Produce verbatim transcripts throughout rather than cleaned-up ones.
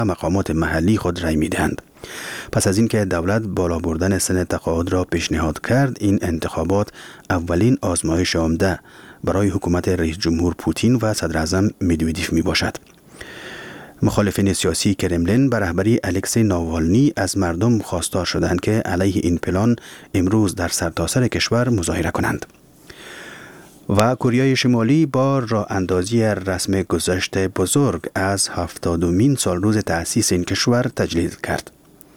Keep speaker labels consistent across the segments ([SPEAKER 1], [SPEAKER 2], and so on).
[SPEAKER 1] مقامات محلی خود رای میدهند. پس از اینکه دولت بالا بردن سن تقاعد را پیشنهاد کرد، این انتخابات اولین آزمایش عمده برای حکومت رئیس جمهور پوتین و صدر اعظم مدودیف می باشد. مخالفین سیاسی کرملین به رهبری الکسی ناوالنی از مردم خواستار شدند که علیه این پلان امروز در سرتاسر کشور مظاهره کنند. و کره شمالی با راه اندازی رسم گذشت بزرگ از هفتادمین سال روز تأسیس این کشور تجلیل کرد.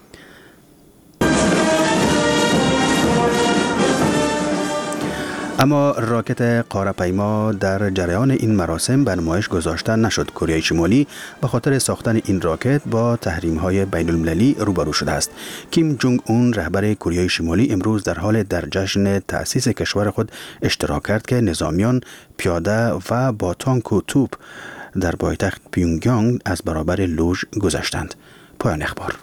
[SPEAKER 1] اما راکت قاره‌پیما در جریان این مراسم به نمایش گذاشته نشد. کره شمالی به خاطر ساختن این راکت با تحریم‌های بین‌المللی روبرو شده است. کیم جونگ اون رهبر کره شمالی امروز در حال در جشن تأسیس کشور خود اشتراک کرد که نظامیان پیاده و با تانک و توپ در پایتخت پیونگیانگ از برابر لوژ گذشتند. پایان اخبار.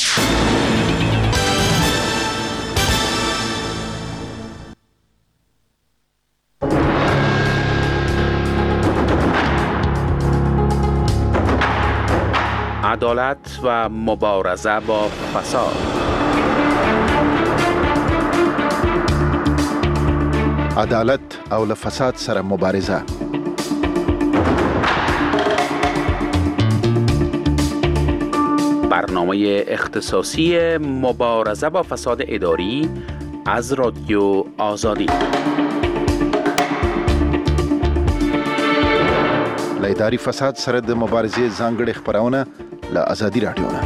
[SPEAKER 2] عدالت و مبارزه با فساد.
[SPEAKER 3] عدالت او له فساد سره مبارزه.
[SPEAKER 2] برنامه اختصاصی مبارزه با فساد اداری از رادیو آزادی.
[SPEAKER 3] له اداري فساد سره د مبارزې ځانګړي خبرونه له آزادي رادیو نه.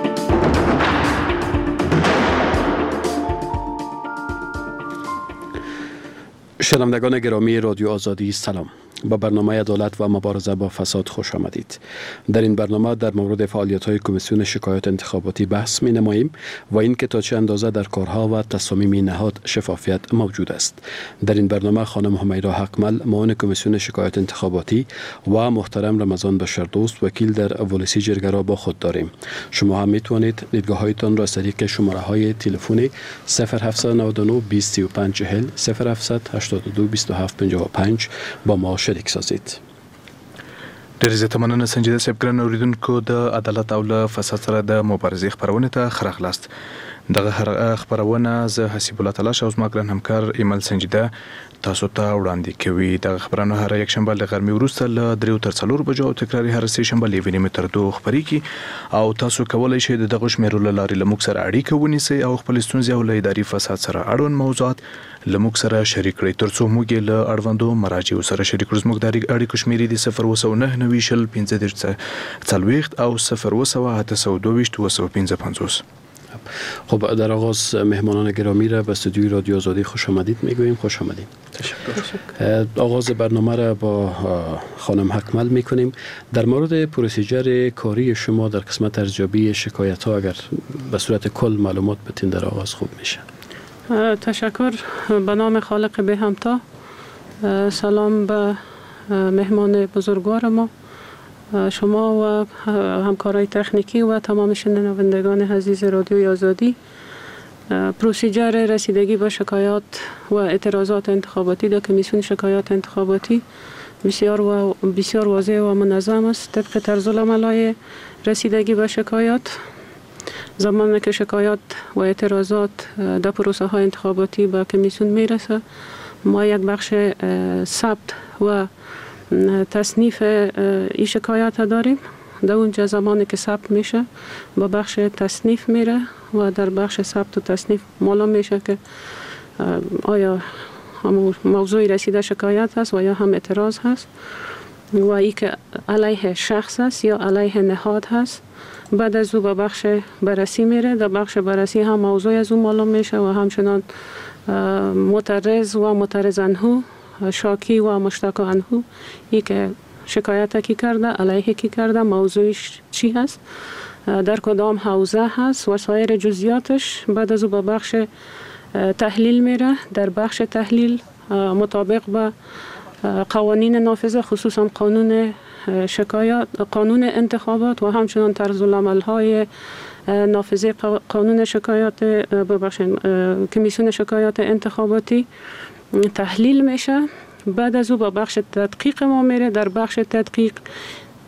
[SPEAKER 4] شنوندگان گرامی رادیو آزادی سلام. با برنامه عدالت و مبارزه با فساد خوش آمدید. در این برنامه در مورد فعالیت‌های کمیسیون شکایات انتخاباتی بحث می‌نماییم و اینکه تا چه اندازه در کارها و تصامیم نهاد شفافیت موجود است. در این برنامه خانم همیرا حقمل معاون کمیسیون شکایات انتخاباتی و محترم رمضان بشردوست وکیل در ولسی جرگه را با خود داریم. شما هم می‌توانید دیدگاه‌هایتان را از طریق شماره‌های تلفنی صفر هفت نه نه بیست سی و پنج چهل صفر هفت هشت دو بیست و هفت پنجاه و پنج با ما شریک سازید.
[SPEAKER 5] ډېر زیاته مننه سنجیده صاحب. ګران اوریدونکو، د عدالت او له فساد سره د مبارزې خپرونې ته ښه راغلاست. دغه خپرونه زه حسیب الله تلاش او زما ګران همکار ایمل سنجیده تاسو ته وړاندې کوي. دغه خپرونه هر یک شنبه له غرمې وروسته له دریو تر څلورو بجو او تکراري هر سه شنبه له یوې نیمې تر دوو خپرېږي او تاسو کولی شئ د دغو شمېرو له لارې له موږ سره اړیکه ونیسئ او خپلې ستونزې او له اداري فساد سره اړوند موضوعات له موږ سره شریک کړئ تر څو موږ یې له اړوندو مراجعو سره شریک کړو. زموږ د اړیکو شمېرې دي صفر اووه سوه نهه نوي شل پنځه دېرش څلوېښت او صفر اووه سوه اته سوه دوه ویشت اووه سوه پنځه پنځوس.
[SPEAKER 4] خب در آغاز مهمانان گرامی را به استودیوی رادیو آزادی خوش آمدید میگوییم. خوش آمدید. تشکر. آغاز برنامه را با خانم حقمل میکنیم. در مورد پروسیجر کاری شما در قسمت ارزیابی شکایت ها اگر به صورت کل معلومات بتین در آغاز خوب میشه.
[SPEAKER 6] تشکر. به نام خالق به همتا. سلام به مهمان بزرگوار ما، شما و همکارای تکنیکی و تمام شنوندگان عزیز رادیوی آزادی. پروسیجر رسیدگی به شکایات و اعتراضات انتخاباتی در کمیسیون شکایات انتخاباتی بسیار و بسیار واضح و منظم است. طبق طرز العمل‌های رسیدگی به شکایات، زمانی که شکایات و اعتراضات در پروسه های انتخاباتی به کمیسیون میرسه، ما یک بخش ثبت و تصنیف این شکایت داریم. در اونجا زمانی که ثبت میشه با بخش تصنیف میره و در بخش ثبت و تصنیف معلوم میشه که آیا هم موضوع رسیده شکایت هست و یا هم اعتراض هست و ای که علیه شخص هست یا علیه نهاد هست. بعد از او به بخش بررسی میره. در بخش بررسی هم موضوع از اون معلوم میشه و همچنان معترض و معترض عنه، شاکی و مشتاق عنه، ای که شکایت کی کرده، علیه کی کرده، موضوعش چی هست، در کدام حوزه هست و سایر جزئیاتش. بعد از او به بخش تحلیل میره. در بخش تحلیل مطابق به قوانین نافذه، خصوصا قانون شکایات، قانون انتخابات و همچنان طرز العمل های نافذه قانون شکایات ببخشید کمیسیون شکایات انتخاباتی تحلیل میشه. بعد از او با بخش تدقیق ما میره. در بخش تدقیق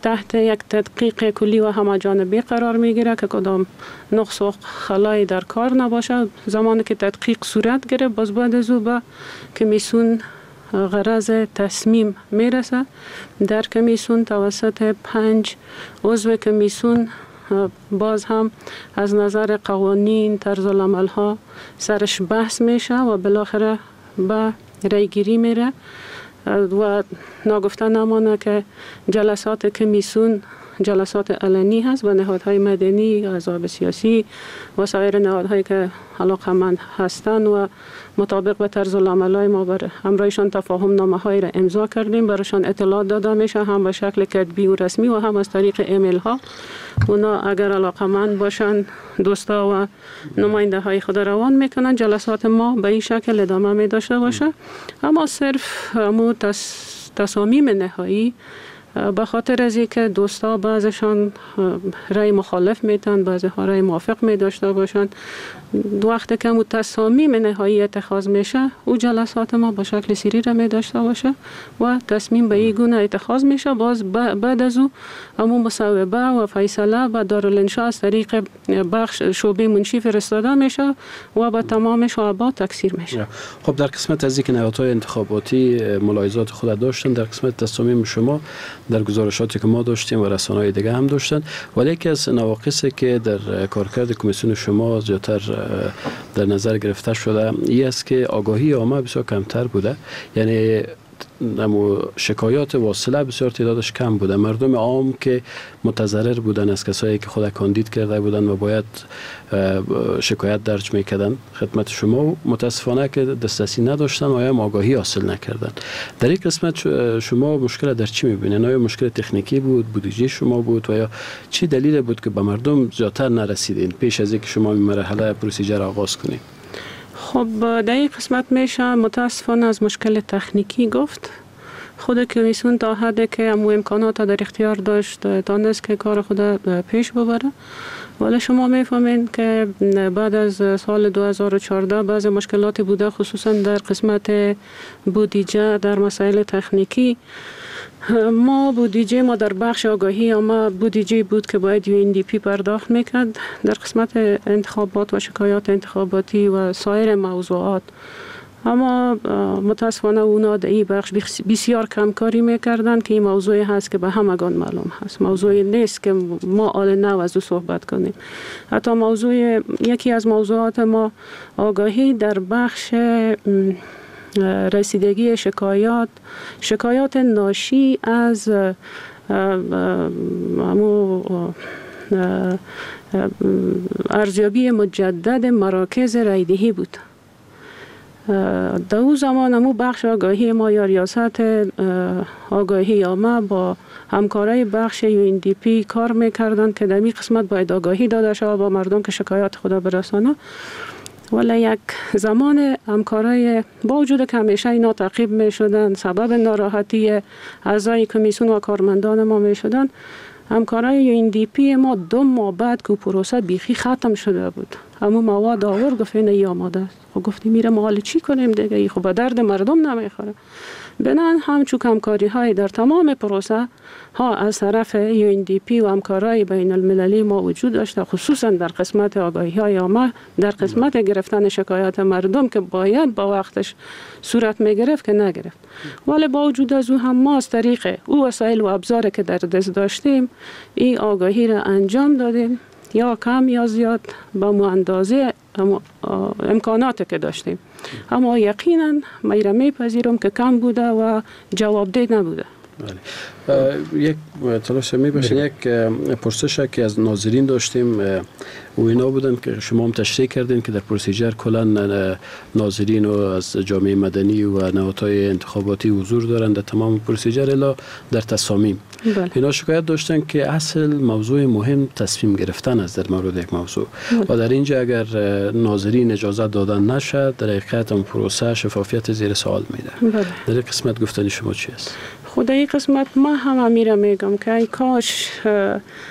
[SPEAKER 6] تحت یک تدقیق کلی و همه‌جانبه قرار میگیره که کدام نقص و خلایی در کار نباشه. زمانی که تدقیق صورت گرفت باز بعد از او به کمیسیون غرض تصمیم میرسه. در کمیسیون توسط پنج عضو کمیسیون باز هم از نظر قوانین طرز العمل ها سرش بحث میشه و بالاخره به رای گیری میره و ناگفته نمانه که جلسات کمیسیون جلسات علنی هست و نهادهای مدنی، احزاب سیاسی و سایر نهادهایی که علاقمند هستند و مطابق به طرز العمل‌های ما بر همراهشان تفاهم نامه‌هایی را امضا کردیم، برایشان اطلاعات داده میشه، هم به شکل کتبی و رسمی و هم از طریق ایمیل ها. اونا اگر علاقمند باشن دوستا و نماینده های خود روان میکنن. جلسات ما به این شکل ادامه می داشته باشه، اما صرف مو تصامیم نهایی به خاطر از اینکه دوستا بعضشان رای مخالف میتن، بعضی ها رای موافق می داشته باشن، وقتی که تصامیم نهایی اتخاذ میشه او جلسات ما با شکل سری را می داشته باشه و تصمیم به این گونه اتخاذ میشه. باز بعد از او امو مصوبه و فیصله به دارالانشاء از طریق بخش شعبه منشی فرستاده میشه و به تمام شعبات تکثیر میشه.
[SPEAKER 4] خب در قسمت از اینکه نهادهای انتخاباتی ملاحظات خود داشتن، در قسمت تصامیم شما در گزارشاتی که ما داشتیم و رسانه‌های دیگه هم داشتن، ولی یکی از نواقصی که در کارکرد کمیسیون شما زیادتر در نظر گرفته شده این است که آگاهی عامه بسیار کمتر بوده. یعنی اما شکایات واصله بسیار تعدادش کم بوده. مردم عام که متضرر بودن از کسایی که خود کاندید کرده بودن و باید شکایت درج میکردن خدمت شما، متاسفانه که دسترسی نداشتن و هم آگاهی حاصل نکردن. در این قسمت شما مشکل در چی میبینید؟ آیا مشکل تکنیکی بود، بودجه شما بود و یا چی دلیل بود که به مردم زیادتر نرسیدین پیش از اینکه شما این مرحله پروسیجر آغاز کنید؟
[SPEAKER 6] خب در این قسمت میشه متاسفانه از مشکل تکنیکی گفت. خود کمیسیون تا حدی که امو امکانات در اختیار داشت تانست که کار خود پیش ببره، ولی شما میفهمین که بعد از سال دو هزار و چهارده بعضی مشکلات بوده، خصوصا در قسمت بودجه در مسائل تکنیکی. ما بودجه ما در بخش آگاهی اما بودجه بود که باید یو این دی پی پرداخت میکرد در قسمت انتخابات و شکایات انتخاباتی و سایر موضوعات، اما متاسفانه اونا در این بخش بسیار کمکاری میکردن که این موضوعی هست که به همگان معلوم هست، موضوعی نیست که ما آل نو از او صحبت کنیم. حتی موضوع یکی از موضوعات ما آگاهی در بخش رسیدگی شکایات شکایات ناشی از ارزیابی مجدد مراکز رایدهی بود. در اون زمان همون بخش آگاهی ما یا ریاست آگاهی عامه با همکارای بخش یو این دی پی کار میکردن که در این قسمت باید آگاهی داده شود با مردم که شکایات خود برسانه، ولی یک زمان همکارای با وجود که همیشه اینا تعقیب می شدن، سبب ناراحتی اعضای کمیسیون و کارمندان ما می شدن، همکارای یو این دی پی ما دو ماه بعد که پروسه بیخی ختم شده بود همون مواد آور گفت این ای آماده است. خب گفتیم میره ما حالا چی کنیم دیگه، ای خب به درد مردم نمیخوره. بنان همچون همکاری های در تمام پروسه ها از طرف یو این دی پی و همکارای بین المللی ما وجود داشته، خصوصا در قسمت آگاهی های عامه، در قسمت گرفتن شکایات مردم که باید با وقتش صورت میگرفت که نگرفت. ولی با وجود از او هم ما از طریق او وسایل و ابزار که در دست داشتیم این آگاهی را انجام دادیم، یا کم یا زیاد با مو اندازه امکاناتی که داشتیم. اما یقینا من میپذیرم که کم بوده و جوابدهی نبوده.
[SPEAKER 4] یک تلاش می باشین یک پرسش که از ناظرین داشتیم و اینا بودن که شما هم تشریح کردین که در پروسیجر کلا ناظرین و از جامعه مدنی و نهادهای انتخاباتی حضور دارن در تمام پروسیجر الا در تصامیم. بله. اینا شکایت داشتن که اصل موضوع مهم تصمیم گرفتن است در مورد یک موضوع. بله. و در اینجا اگر ناظرین اجازه دادن نشد در حقیقت اون پروسه شفافیت زیر سوال میره. بله. در این قسمت گفتن شما چی است؟
[SPEAKER 6] خدای این قسمت ما هم امیره میگم که ای کاش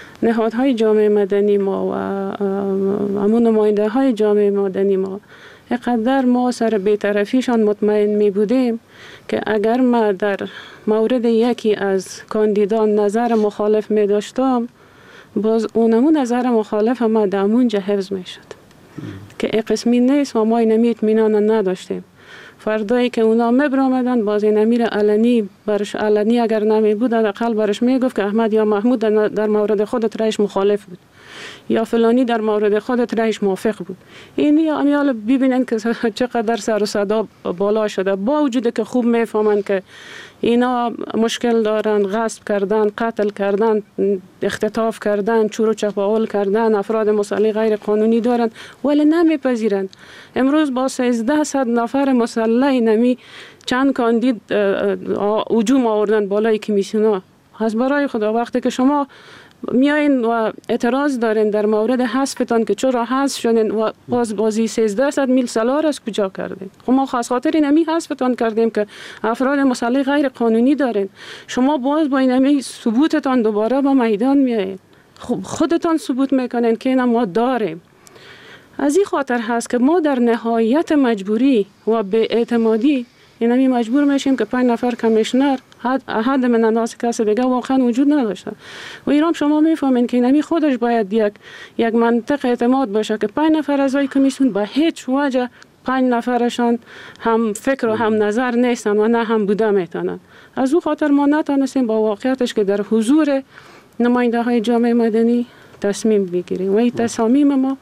[SPEAKER 6] نهادهای جامعه مدنی ما و همون نماینده های جامعه مدنی ما اقدر ما سر بی‌طرفیشان مطمئن می بودیم که اگر ما در مورد یکی از کاندیدان نظر مخالف می داشتم، باز اونمون نظر مخالف ما دامونجا حفظ می شد که این قسمی نیست و ما اینمی اطمینان نداشتیم. فردایی که اونا مبرامدن باز این امیر علنی برش علنی اگر نمی بود اقل برش می گفت که احمد یا محمود در مورد خودت رایش مخالف بود یا فلانی در مورد خودت رایش موافق بود. این یا امیال ببینن که چقدر سر و صدا بالا شده، با وجود که خوب میفهمن که اینا مشکل دارن، غصب کردن، قتل کردن، اختطاف کردن، چور و چپاول کردن، افراد مسلح غیر قانونی دارن، ولی نمیپذیرن. امروز با سیزده صد نفر مسلح نمی چند کاندید هجوم آوردن بالای کمیسیونا. از برای خدا وقتی که شما میاین و اعتراض دارین در مورد حذفتان که چرا حذف شدین و باز بازی سیزده صد میل سالار از کجا کردین؟ خب ما خاص خاطر اینمی حذفتان کردیم که افراد مسلح غیر قانونی دارین. شما باز با اینمی ثبوتتان دوباره با میدان میایین. خب خودتان ثبوت میکنین که اینا ما داریم. از این خاطر هست که ما در نهایت مجبوری و به اعتمادی اینمی مجبور میشیم که پنج نفر کمیشنر حد من انداز کسی دیگه واقعا وجود نداشته. و ایران شما میفهمین که اینمی خودش باید یک یک منطق اعتماد باشه که پنج نفر اعضای کمیسیون به هیچ وجه پنج نفرشان هم فکر و هم نظر نیستن و نه هم بوده میتونن. از او خاطر ما نتونستیم با واقعیتش که در حضور نماینده های جامعه مدنی تصمیم بگیریم و این تصامیم ما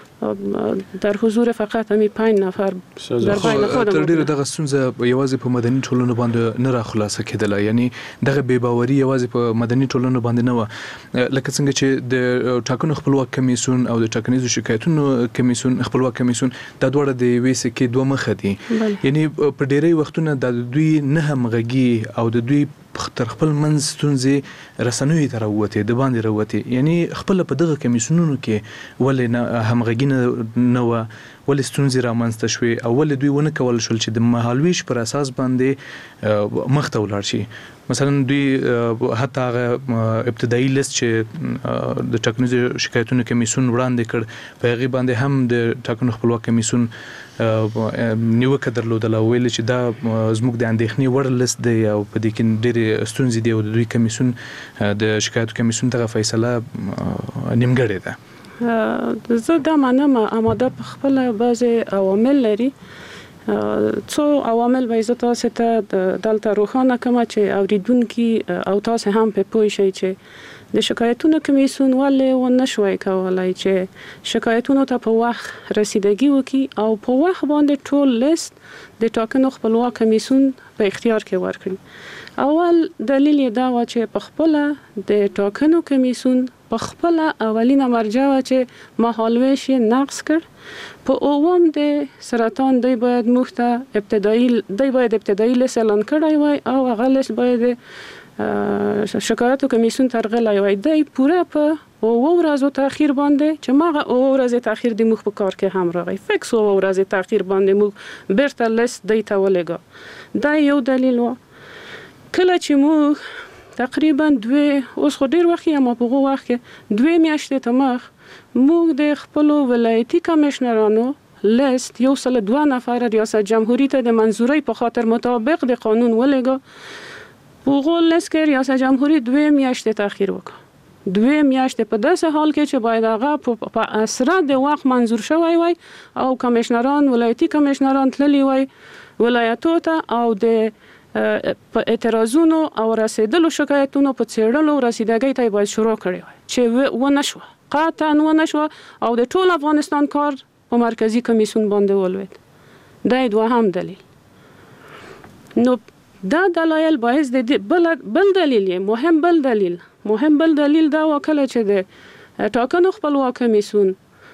[SPEAKER 6] در حضور فقط همي پنج نفر در بین خودمون.
[SPEAKER 5] تر ډیره دغه ستونزه یوازې په مدني ټولنو باندې نه را خلاصه کېدله، یعنی دغه بې باوري یوازې په مدني ټولنو باندې نه و، لکه څنګه چې د ټاکنو خپلواک کمیسیون او د ټاکنیزو شکایتونو کمیسیون خپلواک کمیسیون دا دواړه د یوې سکې دوه مخه دي. یعنی په ډیری وختونه د دوی نه همغږي او د دوی تر خپل منځ ستونزې رسنوي ته راووتې د باندې راووتې، یعنی خپل په دغه کمیسیونونو کې ولې همغږي نه وه، ولې ستونزې رامنځته شوې او ولې دوی ونه کول شول چې د مهالویش پر اساس باندې مخ ته ولاړ شي. مثلا دوی حتی هغه ابتدایي لیست چې د ټاکنیزو شکایتونو کمیسیون وړاندې کړ په هغې باندې هم د ټاکنو خپلواک کمیسیون نیوکه درلودله، ویل چې دا زموږ د اندېښنې وړ لیست دی او په دې کې ډېرې ستونزې دي او د دوی کمیسیون د شکایتو کمیسیون دغه فیصله نیمګړې ده.
[SPEAKER 6] زه دا منم آماده په خپل بعضې عوامل لري. څو عوامل به زه تاسو ته دلته روښانه کړم چې اوریدونکي او تاسو هم په پوه شئ چې د شکایتونو کمیسیون ولې ونه شوی کولی چې شکایتونو ته په وخت رسیدګي وکړي او په وخت باندې ټول لیست د ټاکنو خپلواک کمیسیون په اختیار کې ورکړي. اول دلیل یې دا و چې په خپله د ټاکنو کمیسیون په خپله اولینه مرجع و چې مهالویش یې نقص کړ. په اووم د سرطان دی باید موږ ته ابتدایي دی باید ابتدایي لیست اعلان کړی وای او هغه لیست باید شکایتو کمیسیون ترغلی وای. دی پوره په اووه ورځو تاخیر باندې چې ماغه اووه ورځې تاخیر دی موږ په کار کې هم راغی، فکس اووه ورځې تاخیر باندې موږ بیرته لیست دی ته ولېږه. دا یو دلیل و. کله چې موږ تقریبا دوی اوس خو ډیر وخت یا ما په هغه وخت کې دوی میاشتې ته مخ موږ د خپلو ولایتي کمیشنرانو لیست یو سل دوه نفر ریاست جمهوری ته د منظورۍ په خاطر مطابق د قانون ولېږه. په هغه لیست کې ریاست جمهوری دوی میاشتې تاخیر وکړ. دوی میاشتې په داسې حال کې چې باید هغه په اسره د وخت منظور شوی وای او کمیشنران ولایتي کمیشنران تللی وای ولایتو ته او د په اعتراضونو او رسیدلو شکایتونو په څېړلو رسیدګۍ ته باید شروع کړی وای چې ونه شوه، قطعا ونه شوه او د ټول افغانستان کار په مرکزی کمیسیون باندې ولوید. دا دوهم دلیل. نو دا دلایل باعث د بل بل دلیل مهم بل دلیل مهم بل دلیل دا وکړه چې د ټاکنو خپلواک کمیسیون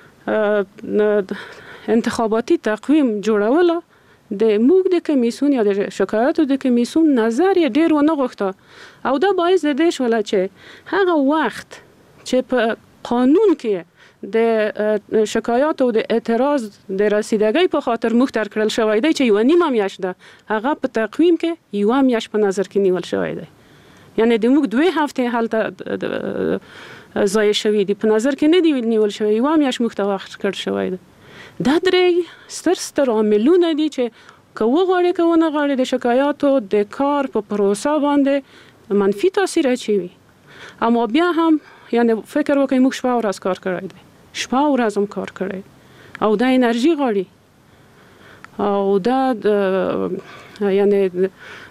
[SPEAKER 6] انتخاباتي تقویم جوړوله د موږ د کمیسیون یا د شکایاتو د کمیسیون نظر یې ډیر ونه غوښته او دا باعث د دې شوله چې هغه وخت چې په قانون کې د شکایاتو د اعتراض د رسیدګۍ په خاطر موږ تر کړل شوی دی چې یو نیمه میاشت ده، هغه په تقویم کې یو میاشت په نظر کې نیول شوی دی. یعنی د موږ دوه هفته هلته ضایع شوی دی، په نظر کې نه دی نیول شوی، یو میاشت موږ ته وخت کړ شوی دی. دا درې ستر ستر عاملونه دي چې که وغواړي که ونه غواړي د شکایاتو د کار په پروسه باندې منفي تاثیر اچوي. اما بیا هم یعنی فکر وکړئ موږ شپه ورځ کار کړی دی، شپه ورځ هم کار کړی او دا انرژي غواړي او دا یعنی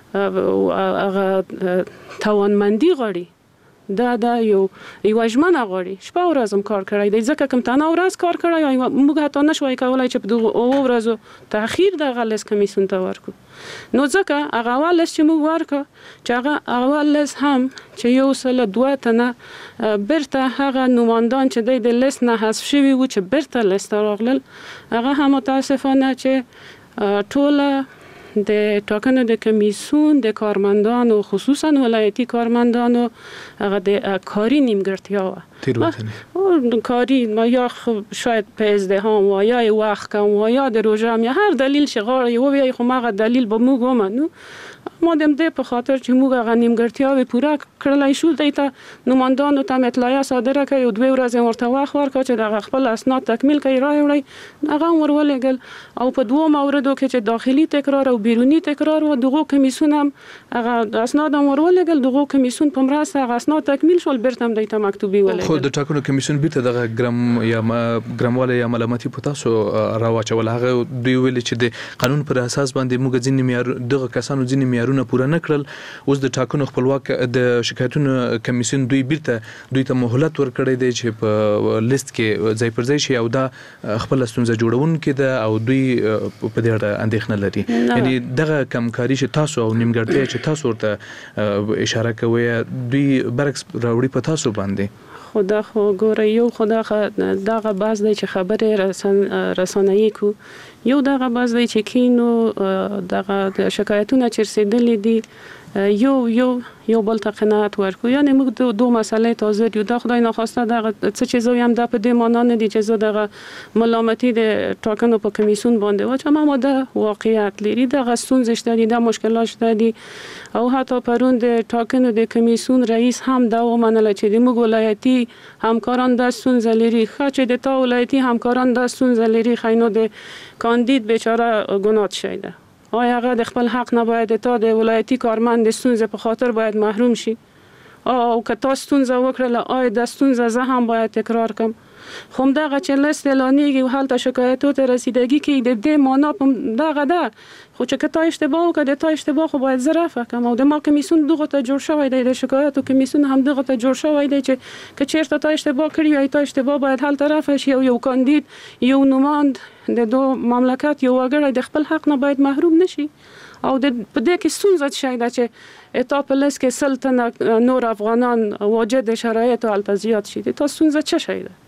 [SPEAKER 6] هغه توانمندي غواړي، دا دا یو یو ژمنه غواړي. شپه ورځ هم کار کړی دی، ځکه کوم تنه ورځ کار کړی موږ حتی نشوای کولای چې په دغه اوه ورځو تاخیر دغه لیست کمیسیون ته ورکړو. نو ځکه هغه اول لیست چې موږ ورکړو چې هغه اول لیست هم چې یو سل دوه تنه برته هغه نمایندان چې د لیست نه حذف شوي وو چې برته لیست راغلل، هغه هم متاسفانه چې ټوله د ټاکنو د کمیسیون د کارمندانو خصوصا ولایتي کارمندانو هغه د کاری نیمګړتیا وه، تیروتنې کاری یا شاید په ازدحام و یا وخت کم و یا د روژه هم یا هر دلیل چې غواړي ووایي خو هغه دلیل به موږ ومنو. ما د همدې په خاطر چې موږ هغه نیمګړتیاوې پوره کړلی شو دی ته نمایندانو ته اطلاعیه صادره کړه، یو دوې ورځې ورته وخت ورکړه چې دغه خپل اسناد تکمیل کړي رایې وړی، هغه هم ور ولېږل. او په دوو موردو کې چې داخلي تکرار او بیروني تکرار و دغو کمیسیون هم هغه اسناد هم ور ولېږل، دغو کمیسیون په مرسته هغه اسناد تکمیل شول، بیرته هم دی ته مکتوبي ولېږل.
[SPEAKER 5] خو د ټاکنو کمیسیون بیرته دغه ګرم یا ګرموالی یا ملامتي په تاسو راواچول، هغه دوی ویلي چې د قانون پر اساس باندې موږ ځینې معیار دغه کسانو ځینې معیارونه پوره نه کړل. اوس د ټاکنو خپلواک د شکایتونو کمیسیون دوی بیرته دوی ته مهلت ورکړی دی چې په لیست کې ځای پر ځای شي او دا خپل ستونزه جوړونکې ده او دوی په دې اړه اندېښنه لري. یعنی دغه کمکاري چې تاسو او نیمګړتیا چې تاسو ورته اشاره کوئ دوی برعکس راوړي په تاسو باندې.
[SPEAKER 6] خدا خو ګوره یو خدا دغه باز دی چې خبرې رسن رسنوي کو، یو دغه باز دی چې کینو دغه شکایتونه چې رسیدلي دي یو یو یو بل ته قناعت ورکو. یعنی موږ دو, دو مسئله تازه دیو، دا خدای ناخواسته دغه څه چیزایی هم د په دې معنا نه دي چې زه دغه ملامتي د ټاکنو په کمیسیون باندې واچم، اما د واقعیت لري دغه ستونزې شته دي، د مشکلات شته دي. او حتی پرون د ټاکنو د کمیسیون رئیس هم دا ومنله چې د موږ ولایتي همکاران د ستونزه لري، ښه چې د تا ولایتي همکاران د ستونزه لري، خو نو د کاندید بیچاره ګناه شي ده. آیا هغه د خپل حق نه باید تا د ولایتي کارمند د ستونزې په خاطر باید محروم شي؟ او که تا ستونزه وکړله آیا د ستونزه زه هم باید تکرار کم؟ خو همدغه چې لیست اعلانیږي او هلته شکایتو ته رسیدګي کوي د دې معنا په دغه ده، خو چې که تا اشتباه وکړه د تا اشتباه خو باید زه رفع کړم. او د ما کمیسیون دغه ته جوړ شوی دی، د شکایاتو کمیسیون هم دغه ته جوړ شوی دی چې که چېرته تا اشتباه کړي وي تا اشتباه باید هلته رفع شي او یو کاندید یو نماند د دو مملکت یو وګړی د خپل حق نه باید محروم نشي. او د په دې کې ستونزه شي دا چې اتا په لیست کې سل تنه نور افغانان واجد شرایط او هلته زیات شي، تا ستونزه څه شي ده؟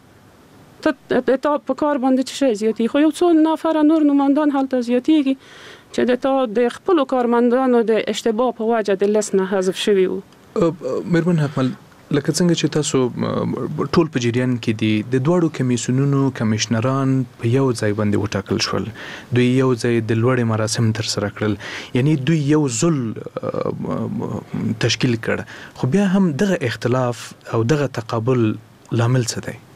[SPEAKER 6] تا په کار باندې څه شي زیاتي؟ خو یو څو نفر نور نمایندان هلته زیاتیږي چې د تا د خپل کارمندانو د اشتباه په وجه د لیست نه حذف شوي وو.
[SPEAKER 5] مېرمن حکمل لکه څنګه چې تاسو ټول په جریان کې دي د دواړو کمیسیونونو کمشنران په یو ځای باندې وټاکل شول، دوی یو ځای د لوړې مراسم تر سره کړل، یعنی دوی یو ځل تشکیل کړ، خو بیا هم دغه اختلاف او دغه تقابل لامل څه دی؟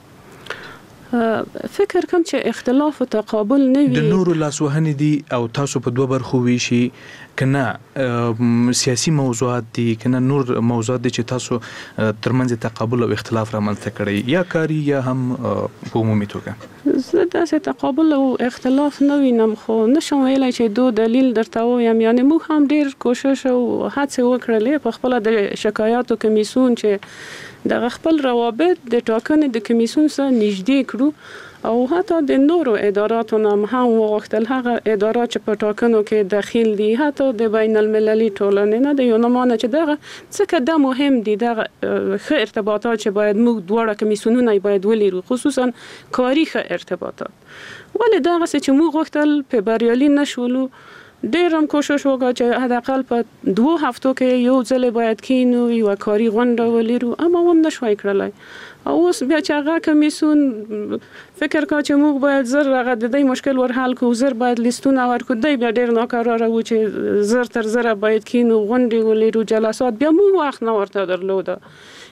[SPEAKER 6] فکر کوم چې اختلاف او تقابل نه وي،
[SPEAKER 5] د نورو لاسوهنې دي او تاسو په دوه برخو ویشي کنه سیاسي موضوعات دي کنه نور موضوعات دي چې تاسو ترمنځ تقابل او اختلاف رامنځته کړی یا کاری یا هم په عمومي توګه؟
[SPEAKER 6] زه داسې تقابل او اختلاف نه وینم، خو نشم ویلی چې دو دلیل درته ووایم. یعنی موږ هم ډیر کوشش او هڅې وکړلې په خپله د شکایاتو کمیسیون چې دغه خپل روابط د ټاکنې د کمیسیون سره نږدې کړو او حتی د نورو اداراتو نه هم وغوښتل هغه ادارات چې په ټاکنو کې دخیل دي، حتی د بین المللي ټولنې نه د یو نمانه چې دغه ځکه دا مهم دي، دغه ښه ارتباطات چې باید موږ دواړه کمیسیونونه باید ولرو، خصوصا کاري ښه ارتباطات. ولې دغه څه چې موږ غوښتل په بریالي نشولو، ډېر هم کوشش وکړو چې حداقل په دوه هفتو کې یو ځل باید کینو یو کاري غونډه ولرو، اما هم نشوای کړلای. او اوس بیا چې هغه کمیسیون فکر کا چې موږ باید زر هغه د دې مشکل ور حل کو، زر باید لیستونه ورکو، دی بیا ډېر ناکراره و چې زر تر زر باید کینو غونډې ولرو جلسات، بیا موږ وخت نه ورته درلوده.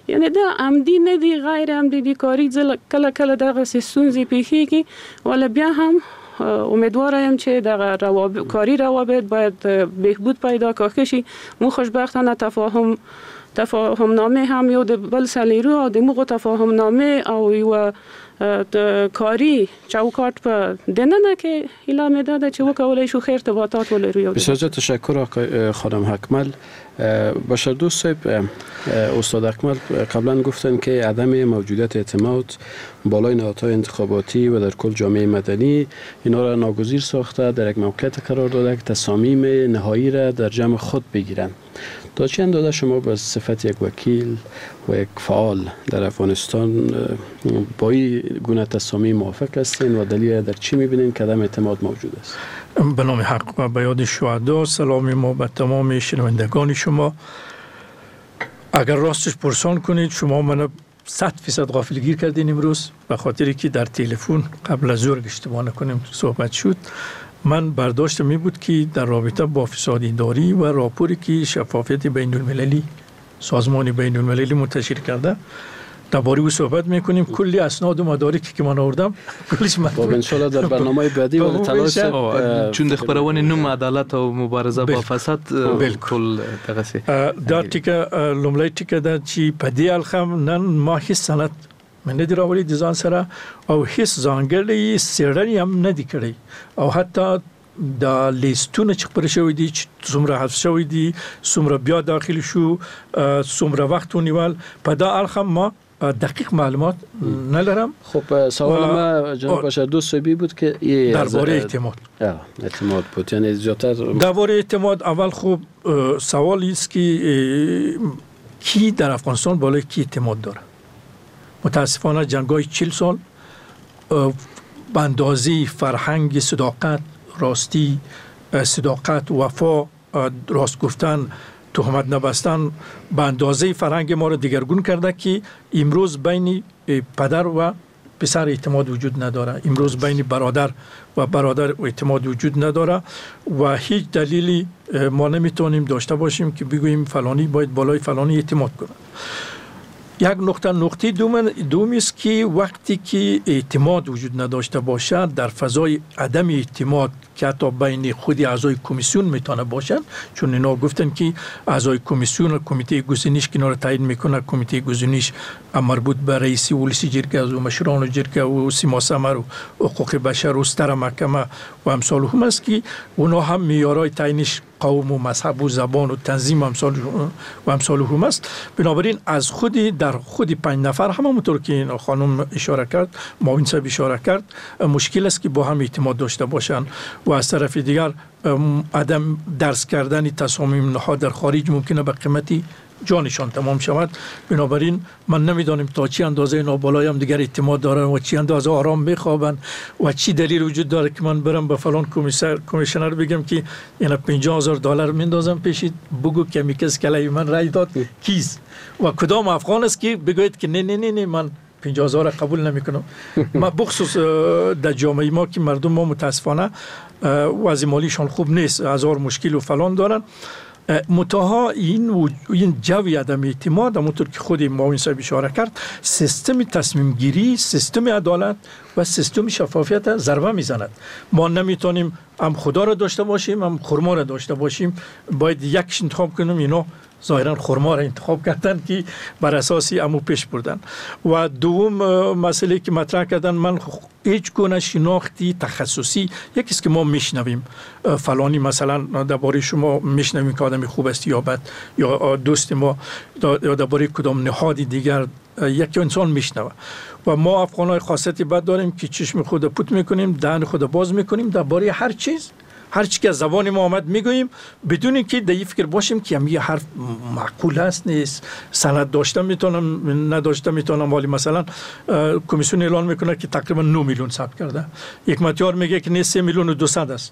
[SPEAKER 6] یعنی دا عمدی نه دی غیر عمدی دی کاری کله کله دغه ستونزې پیښیږي ولی بیا هم امیدوارم چې دغه روابط کاری روابط باید بهبود پیدا کړي. مو خوشبختانه تفاهم تفاهم نامه هم یو د بل سلیرو او د موږ تفاهم نامه او یو د کاری چوکاټ په دننه کې اعلان داده چې وکولای شو خیر ارتباطات ولرو.
[SPEAKER 4] بسیار تشکر آقای خانم اکمل. بشردوست صاحب، استاد اکمل قبلا گفتن که عدم موجودیت اعتماد بالای نهادهای انتخاباتی و در کل جامعه مدنی اینا را ناگزیر ساخته در یک موقعیت قرار داده که تصامیم نهایی را در جمع خود بگیرن. تا چه اندازه شما به صفت یک وکیل و یک فعال در افغانستان با این گونه تصامیم موافق هستین و دلیل در چی میبینین که عدم اعتماد موجود است؟
[SPEAKER 7] به نام حق و به یاد شهدا، سلام ما به تمام شنوندگان شما. اگر راستش پرسان کنید شما من صد فیصد غافلگیر کردین امروز، به خاطری که در تلفن قبل از ظهر اشتباه نکنیم صحبت شد. من برداشت می بود که در رابطه با فساد اداری و راپوری که شفافیت بین المللی سازمان بین المللی منتشر کرده درباره او صحبت میکنیم. کلی اسناد و مدارکی که من آوردم کلیش
[SPEAKER 4] مطلوب ان شاء الله در برنامه بعدی و تلاش
[SPEAKER 5] چون د خبرونه نوم عدالت او مبارزه با فساد بالکل دغه
[SPEAKER 7] دا ټیکه لومړی ټیکه دا چې په دې الخم نن ما هیڅ سند من ندی راوړی د ځان سره او هیڅ ځانګړی څېړنې هم نه دی کړی او حتی دا لیستونه چې خبر شوی دي چې څومره حذف شوی دي څومره بیا داخل شو څومره وخت ونیول په دا الخم ما دقیق معلومات ندارم.
[SPEAKER 4] خب سوال ما جناب بشردوست صاحبی بود که
[SPEAKER 7] درباره اعتماد
[SPEAKER 4] اعتماد بود، یعنی زیادتر
[SPEAKER 7] درباره اعتماد. اول خوب سوالی است که کی در افغانستان بالای کی اعتماد داره. متاسفانه جنگ‌های چهل سال به اندازه فرهنگ صداقت، راستی، صداقت، وفا، راست گفتن، تهمت نبستن به اندازه فرهنگ ما را دگرگون کرده که امروز بین پدر و پسر اعتماد وجود نداره. امروز بین برادر و برادر اعتماد وجود نداره و هیچ دلیلی ما نمیتونیم داشته باشیم که بگوییم فلانی باید بالای فلانی اعتماد کنه. یک نقطه نقطه دوم دومی است که وقتی که اعتماد وجود نداشته باشد در فضای عدم اعتماد که حتی بین خود اعضای کمیسیون میتونه باشن، چون اینا گفتن که اعضای کمیسیون و کمیته گزینش که اینا رو تعیین میکنه، کمیته گزینش مربوط به رئیس ولسی جرگه و مشران جرگه و سیما سمر و حقوق بشر و ستر محکمه و امثال هم است که اونا هم معیارهای تعیینش قوم و مذهب و زبان و تنظیم امثال و امثال هم است. بنابراین از خودی در خودی پنج نفر همونطور که خانم اشاره کرد، معاون صاحب اشاره کرد، مشکل است که با هم اعتماد داشته باشند و از طرف دیگر عدم درس کردن تصامیم نهاد در خارج ممکنه به قیمتی جانشان تمام شود. بنابراین من نمیدانم تا چی اندازه اینا بالای هم دیگر اعتماد دارن و چی اندازه آرام بخوابن و چی دلیل وجود داره که من برم به فلان کمیسر کمیشنر بگم که اینا پنجاه هزار دلار میندازم پیشید بگو که می کس کلای من رای داد کیست و کدام افغان است که بگوید که نه نه نه نه من پنجاه هزار قبول نمیکنم. ما بخصوص در جامعه ما که مردم ما متاسفانه وضع مالیشان خوب نیست، هزار مشکل و فلان دارن. متاها این این جوی عدم اعتماد همونطور که خود معاون صاحب اشاره کرد، سیستم تصمیم گیری، سیستم عدالت و سیستم شفافیت ضربه میزند. ما نمیتونیم هم خدا را داشته باشیم هم خرما را داشته باشیم، باید یکش انتخاب کنیم. اینا ظاهرا خرما را انتخاب کردن که بر اساسی امو پیش بردن. و دوم مسئله که مطرح کردن، من هیچ گونه شناختی تخصصی یکیست که ما میشنویم فلانی مثلا درباره شما میشنویم که آدم خوب است یا بد، یا دوست ما یا درباره کدام نهادی دیگر یک انسان میشنوه و ما افغانای خاصیتی بد داریم که چشم خود پوت میکنیم، دهن خود باز میکنیم درباره هر چیز، هر چی که از زبان ما آمد میگوییم بدون اینکه در این فکر باشیم که هم یه حرف معقول است نیست، سند داشته میتونم نداشته میتونم. ولی مثلا کمیسیون اعلان میکنه که تقریبا نه میلیون ثبت کرده، یک متیار میگه که نه سه میلیون و دویست است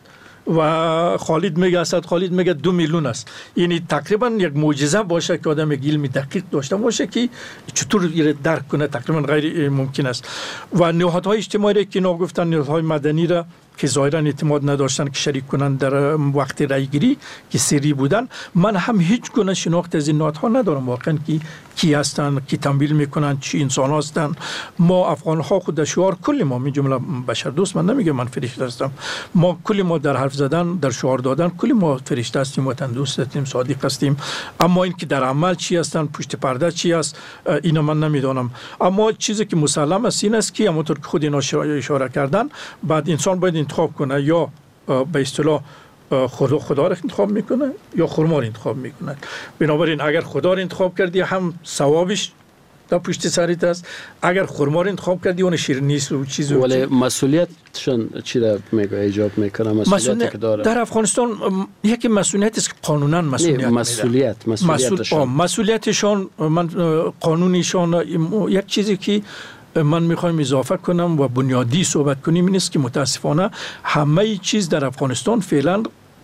[SPEAKER 7] و خالد میگه اسد خالد میگه دو میلیون است. یعنی تقریبا یک معجزه باشه که آدم علمی دقیق داشته باشه که چطور درک کنه، تقریبا غیر ممکن است. و نهادهای اجتماعی که اینا گفتن، نهادهای مدنی را که ظاهرا اعتماد نداشتن که شریک کنن در وقت رای گیری که سری بودن، من هم هیچ گونه شناخت از این نهادها ندارم واقعا که کی هستن، کی تمویل میکنن، چی انسان هستن. ما افغان ها خود در شعار کل ما، می جمله بشر دوست، من نمیگم من فرشته هستم، ما کل ما در حرف زدن، در شعار دادن کل ما فرشته هستیم، وطن دوست هستیم، صادق هستیم. اما این که در عمل چی هستن، پشت پرده چی است، اینا من نمیدونم. اما چیزی که مسلم است این است که همونطور که خود اینا اشاره کردن، بعد انسان باید انتخاب کنه، یا به اصطلاح خدا خدا را انتخاب میکنه یا خرما را انتخاب میکنه. بنابراین اگر خدا را انتخاب کردی هم ثوابش در پشت سرت است، اگر خرما را انتخاب کردی اون شیرینی است و چیز.
[SPEAKER 4] ولی مسئولیتشون چی را میگه ایجاب میکنه؟ مسئولیتی که داره در
[SPEAKER 7] افغانستان یکی مسئولیت است که قانونا مسئولیت
[SPEAKER 4] مسئولیت مسئولیتشون
[SPEAKER 7] مسئولیتشان من قانونیشان یک چیزی که من میخوایم اضافه کنم و بنیادی صحبت کنیم این است که متاسفانه همه چیز در افغانستان فعلا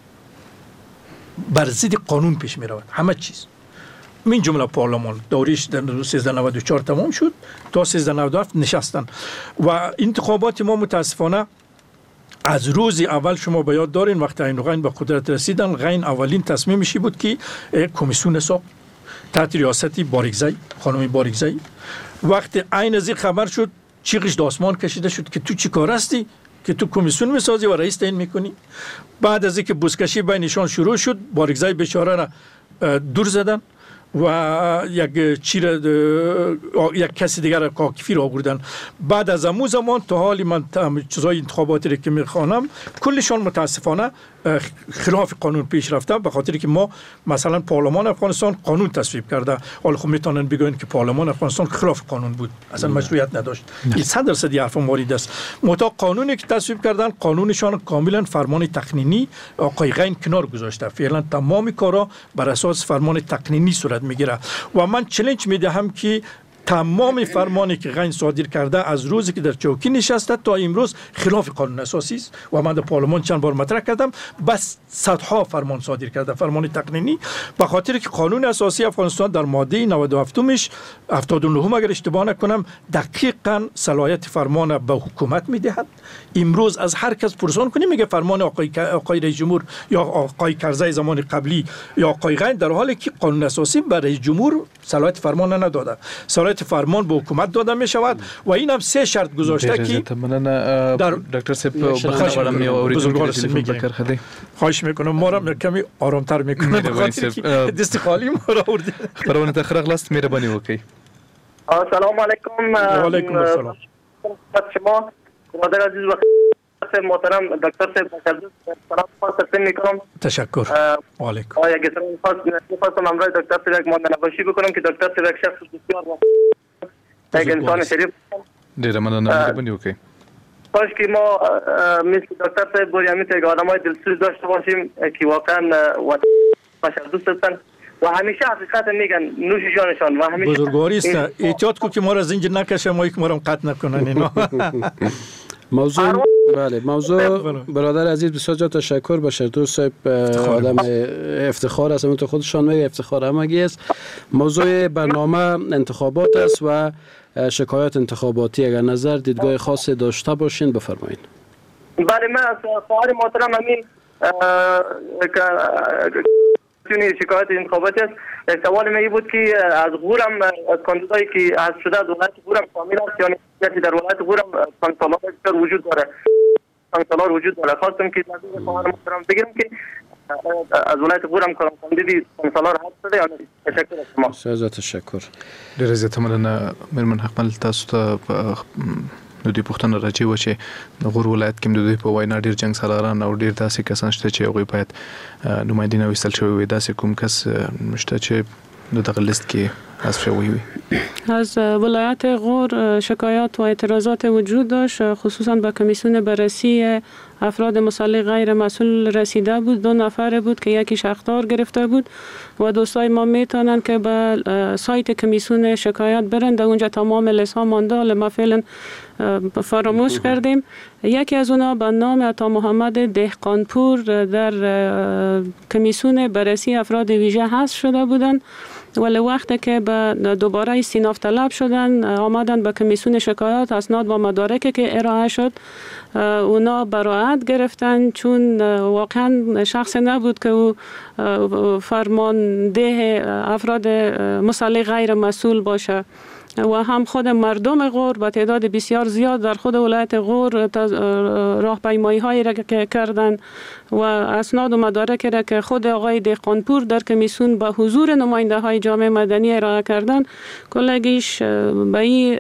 [SPEAKER 7] بر ضد قانون پیش می رود. همه چیز، من جمله پارلمان دوریش در سیزده نود و چهار تمام شد تا سیزده نود و هفت نشستن و انتخابات ما متاسفانه از روز اول شما به یاد دارین وقتی عین غین به قدرت رسیدن، غین اولین تصمیمشی بود که کمیسیون حساب تحت ریاستی باریکزی، خانم باریکزی، وقتی عین از این خبر شد چیغش داسمان کشیده شد که تو چی کار هستی که تو کمیسیون میسازی و رئیس تعیین میکنی. بعد از اینکه بوسکشی بینشان شروع شد، باریکزی بیچاره را دور زدن و یک چیر یک کسی دیگر کاکفی را آوردن. بعد از امو زمان تا حالی من چیزای انتخاباتی را که میخوانم کلشان متاسفانه خلاف قانون پیش رفته، به خاطر که ما مثلا پارلمان افغانستان قانون تصویب کرده، حالا خب میتونن بگن که پارلمان افغانستان خلاف قانون بود، اصلا مشروعیت نداشت. این صد درصد حرف مورد است. متا قانونی که تصویب کردن قانونشان کاملا فرمان تقنینی آقای غین کنار گذاشته. فعلا تمام کارا بر اساس فرمان تقنینی صورت میگیره و من چالش میدهم که تمام فرمانی که غین صادر کرده از روزی که در چوکی نشسته تا امروز خلاف قانون اساسی است و من در پارلمان چند بار مطرح کردم، بس صدها فرمان صادر کرده، فرمان تقنینی، به خاطر که قانون اساسی افغانستان در ماده نود و هفت مش هفتاد و نه اگر اشتباه نکنم دقیقاً صلاحیت فرمان به حکومت میدهد. امروز از هر کس پرسان کنی میگه فرمان آقای آقای رئیس جمهور یا آقای کرزی زمان قبلی یا آقای غین، در حالی که قانون اساسی به رئیس جمهور صلاحیت فرمان نداده، صلاحیت فرمان به حکومت داده می شود و این هم سه شرط گذاشته که
[SPEAKER 5] در دکتر صاحب بخواهم می اوریدون تلفن خدای
[SPEAKER 7] خواهش میکنم ما را کمی آرامتر میکنه به خاطر که دست خالی ما را آورده.
[SPEAKER 5] خبرونه تخرق لاست مهربانی وکي.
[SPEAKER 8] السلام علیکم.
[SPEAKER 7] و علیکم السلام.
[SPEAKER 8] شما برادر عزیز و محترم دکتر صاحب سلام خواستم میکنم.
[SPEAKER 7] تشکر. و علیکم.
[SPEAKER 8] آیا اگه خواستم امروز دکتر صاحب ماندن نباشی بکنم که دکتر صاحب شخص بسیار یک انسان شریف.
[SPEAKER 5] ډیر مننه مهرباني وکړئ.
[SPEAKER 8] کاش که ما مثل دکتر صاحب گوریامی تا آدمای دلسوز داشته باشیم که واقعا بشر دوست هستن و همیشه حقیقت میگن نوش جانشان و همیشه
[SPEAKER 7] بزرگواری است. احتیاط کو که ما را زنجیر نکشه، ما یک ما را قطع نکنن اینا.
[SPEAKER 4] موضوع بله موضوع برادر عزیز بسیار جا تشکر. بشردوست صاحب آدم افتخار است، همونطور خودشان میگه افتخار همگی است. موضوع برنامه انتخابات است و شکایات انتخاباتی. اگر نظر دیدگاه خاصی داشته باشین بفرمایید.
[SPEAKER 8] بله من از خواهر محترم همین که شکایت انتخاباتی است. یک سوال می بود که از غورم کاندیدایی که حذف شده دولت غورم کامل است، یعنی کسی در ولایت غورم پنسالار وجود داره، پنسالار وجود داره. خواستم که نظر خواهر محترم بگیرم که از ولایت غورم کاندیدی پنسالار حذف شده یا نه. تشکر از شما.
[SPEAKER 4] بسیار تشکر.
[SPEAKER 5] ډیر زیات مننه مېرمن حقمل. تاسو ته نو دی پښتنه راځي و چې د غور ولایت کې د دوی په وینا ډیر جنگ سالاران او ډیر داسې کسان شته چې هغوی باید نمایندګي وستل شوی وي. داسې کوم کس شته چې د دغه لیست کې حذف شوی وي؟
[SPEAKER 6] از ولایت غور شکایات و اعتراضات وجود داشت، خصوصا به کمیسیون بررسی افراد مسلح غیر مسئول رسیده بود. دو نفر بود که یکی اخطار گرفته بود و دوستای ما میتونن که به سایت کمیسیون شکایت برن، در اونجا تمام لیست ها مانده، ما فعلا فراموش کردیم. یکی از اونا به نام عطا محمد دهقانپور در کمیسیون بررسی افراد ویژه حذف شده بودن ولی وقتی که به دوباره استیناف طلب شدن آمدن به کمیسیون شکایات اسناد و مدارکی که ارائه شد اونا براءت گرفتن چون واقعا شخص نبود که او فرمانده افراد مسلح غیر مسئول باشه و هم خود مردم غور با تعداد بسیار زیاد در خود ولایت غور راهپیمایی هایی را که کردن و اسناد و مدارک را که خود آقای دهقانپور در کمیسیون به حضور نماینده های جامعه مدنی ارائه کردن کلگیش به این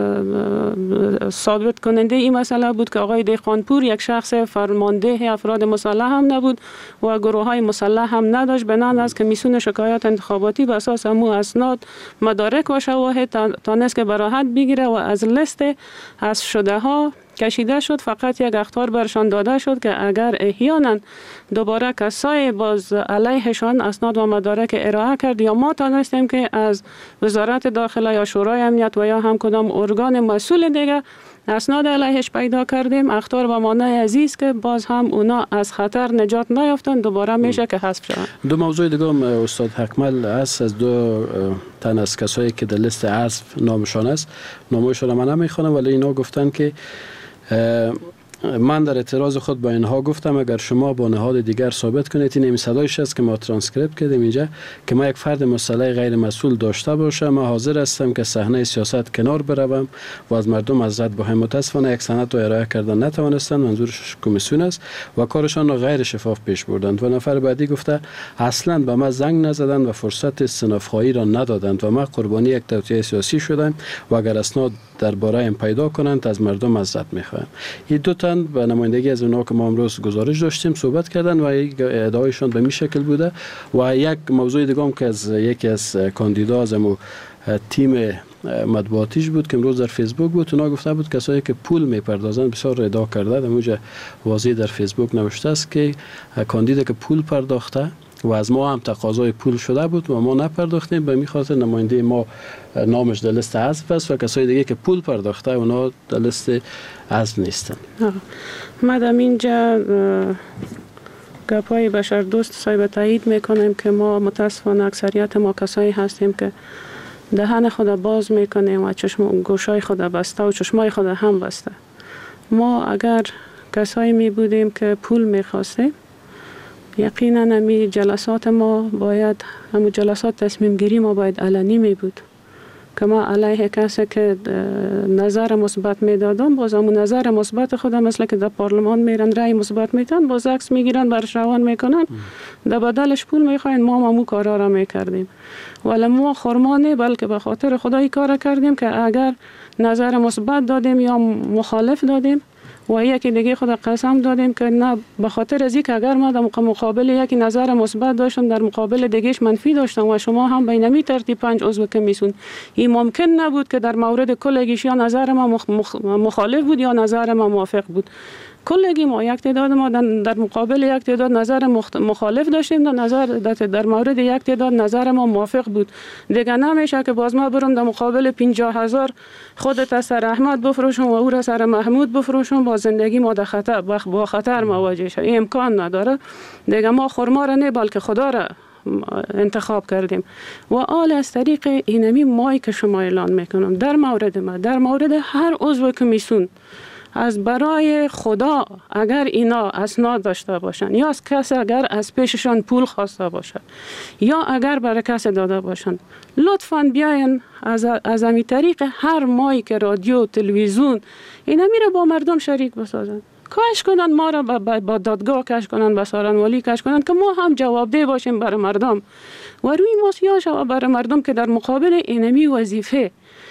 [SPEAKER 6] ثابت کننده این مسئله بود که آقای دهقانپور یک شخص فرمانده افراد مسلح هم نبود و گروه های مسلح هم نداشت. بنان از کمیسیون شکایات انتخاباتی به اساس همو اسناد مدارک و شواهد تانست که براحت بگیره و از لیست حذف شده ها کشیده شد. فقط یک اخطار برشان داده شد که اگر احیانا دوباره کسای باز علیهشان اسناد و مدارک ارائه کرد یا ما تانستیم که از وزارت داخله یا شورای امنیت و یا هم کدام ارگان مسئول دیگه اسناد علیهش پیدا کردیم، اخطار به معنای عزیز که باز هم اونا از خطر نجات نیافتن دوباره میشه که حذف شدن.
[SPEAKER 4] دو موضوع دیگه هم استاد حکمل است از دو تن از کسایی که در لیست حذف نامشان است، نامشان من نمیخوانم ولی اینا گفتن که من در اعتراض خود با اینها گفتم اگر شما با نهاد دیگر ثابت کنید این این صدایش است که ما ترانسکریپت کردیم اینجا که ما یک فرد مسلح غیر مسئول داشته باشم، ما حاضر هستم که صحنه سیاست کنار بروم و از مردم معذرت بخوایم. متاسفانه یک سند رو ارائه کردن نتوانستند، منظورش کمیسیون است و کارشان را غیر شفاف پیش بردند. و نفر بعدی گفته اصلا به ما زنگ نزدند و فرصت استنافخواهی را ندادند و ما قربانی یک توطئه سیاسی شدم و اگر اسناد درباره این پیدا کنند از مردم معذرت میخوایم. این دو تن به نمایندگی از اونها که ما امروز گزارش داشتیم صحبت کردن و ادعایشان به این شکل بوده. و یک موضوع دیگه هم که از یکی از کاندیدا از تیم مطبوعاتیش بود که امروز در فیسبوک بود، اونا گفته بود کسایی که پول میپردازن بسیار ادعا کرده در موجه واضح در فیسبوک نوشته است که کاندیدا که پول پرداخته و از ما هم تقاضای پول شده بود و ما نپرداختیم، به می خاطر نماینده ما نامش در لیست حذف است و کسای دیگه که پول پرداخته اونا در لیست حذف نیستن.
[SPEAKER 6] مدام اینجا گپای بشر دوست صاحب تایید میکنیم که ما متاسفانه اکثریت ما کسایی هستیم که دهن خود باز میکنیم و چشم گوشای خود بسته و چشمای خود هم بسته. ما اگر کسایی می بودیم که پول میخواستیم یقینا همی جلسات ما باید همون جلسات تصمیم گیری ما باید علنی می بود که ما علیه کسی که نظر مثبت میدادن باز همون نظر مثبت خود مثل که در پارلمان میرن رای مثبت میتن باز عکس میگیرن برش روان میکنن در بدلش پول میخواین. ما هم همون کارا را میکردیم ولی ما خرمانه بلکه به خاطر خدای کار کردیم که اگر نظر مثبت دادیم یا مخالف دادیم و یکی دیگه خود قسم دادیم که نه به خاطر از اینکه اگر ما در مقابل یکی نظر مثبت داشتم در مقابل دیگهش منفی داشتم و شما هم به نمی ترتیب پنج عضو کمیسیون این ممکن نبود که در مورد کلگیش یا نظر ما مخ مخالف بود یا نظر ما موافق بود. کلگی ما یک تعداد ما در مقابل یک تعداد نظر مخالف داشتیم، در نظر در مورد یک تعداد نظر ما موافق بود. دیگه نمیشه که باز ما برم در مقابل پنجاه هزار خودت سر احمد بفروشم و او را سر محمود بفروشم با زندگی ما در خطر با خطر مواجه شد. این امکان نداره. دیگه ما خرما را نه بلکه خدا را انتخاب کردیم و آل از طریق اینمی مایی که شما اعلان میکنم در مورد ما در مورد هر عضو کمیسیون از برای خدا اگر اینا اسناد داشته باشن یا از کسی اگر از پیششان پول خواسته باشد یا اگر برای کسی داده باشن لطفاً بیاین از از همین طریق هر مایی که رادیو تلویزیون اینا میره با مردم شریک بسازن، کاش کنن ما را با دادگاه کش کنن، با سارنوالی کش کنن که ما هم جوابده باشیم برای مردم و روی مسئله شو برای مردم که در مقابل اینمی وظیفه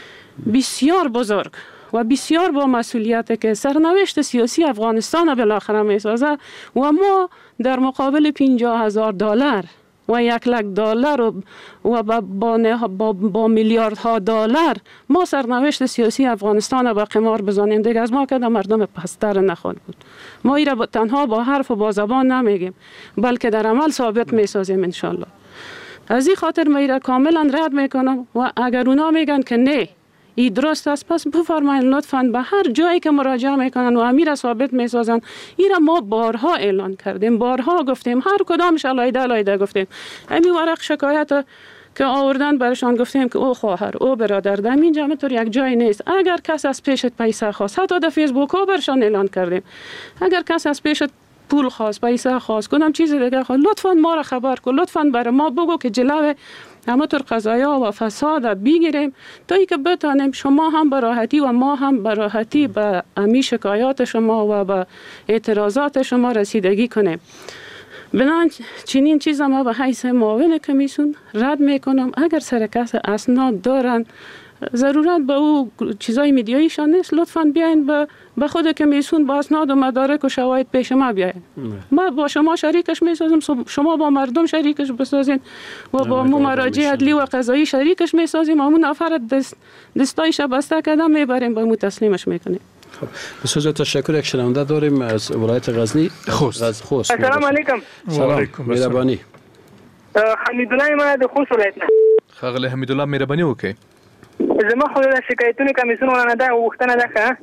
[SPEAKER 6] بسیار بزرگ و بسیار با مسئولیت که سرنوشت سیاسی افغانستان بالاخره میسازه و ما در مقابل پنجاه هزار دلار و یک لک دلار و, و با, با, با, با میلیاردها دلار ما سرنوشت سیاسی افغانستان با قمار بزنیم. دیگه از ما که در مردم پستر نخواهد بود. ما ایره با تنها با حرف و با زبان نمیگیم بلکه در عمل ثابت میسازیم انشالله. از این خاطر ما ایره کاملا رد میکنم و اگر اونا میگن که نه ای درست است پس بفرمایید لطفاً به هر جایی که مراجعه میکنن و امیر ثابت میسازن. اینا ما بارها اعلان کردیم، بارها گفتیم، هر کدامش علایده علایده گفتیم. همین ورق شکایت که آوردن برشان گفتیم که او خواهر او برادر در اینجا همینطور یک جای نیست. اگر کس از پیشت پیسه خواست، حتی در فیسبوک ها برشان اعلان کردیم، اگر کس از پیشت پول خواست، پیسه خواست، کدام چیز دیگه خواست، لطفاً ما را خبر کن، لطفاً بر ما بگو که جلوه همطور قضایا و فساد بگیریم تا ای که بتانیم شما هم به راحتی و ما هم به راحتی به امی شکایات شما و به اعتراضات شما رسیدگی کنیم. بنان چنین چیز ما به حیث معاون کمیسیون رد میکنم. اگر سرکس اسناد دارن، ضرورت به او چیزای میدیاییشان نیست، لطفاً بیاین به به خود کمیسیون با اسناد و مدارک و شواهد پیش ما بیاین. ما با شما شریکش میسازیم، شما با مردم شریکش بسازین و با مو مراجع عدلی و قضایی شریکش میسازیم. همون نفر دست دستایش بسته کردن میبریم به مو تسلیمش میکنیم.
[SPEAKER 4] خب بسیار تشکر. یک شنونده داریم از ولایت غزنی. خوست. خوست.
[SPEAKER 8] السلام علیکم.
[SPEAKER 4] سلام. مهربانی.
[SPEAKER 8] حمیدالله ما د خوست ولایت نه.
[SPEAKER 5] خغله حمیدالله مهربانی وکي.
[SPEAKER 8] زما خو د شکایتونو کمیسیون ولنه دا وختنه ده ښه.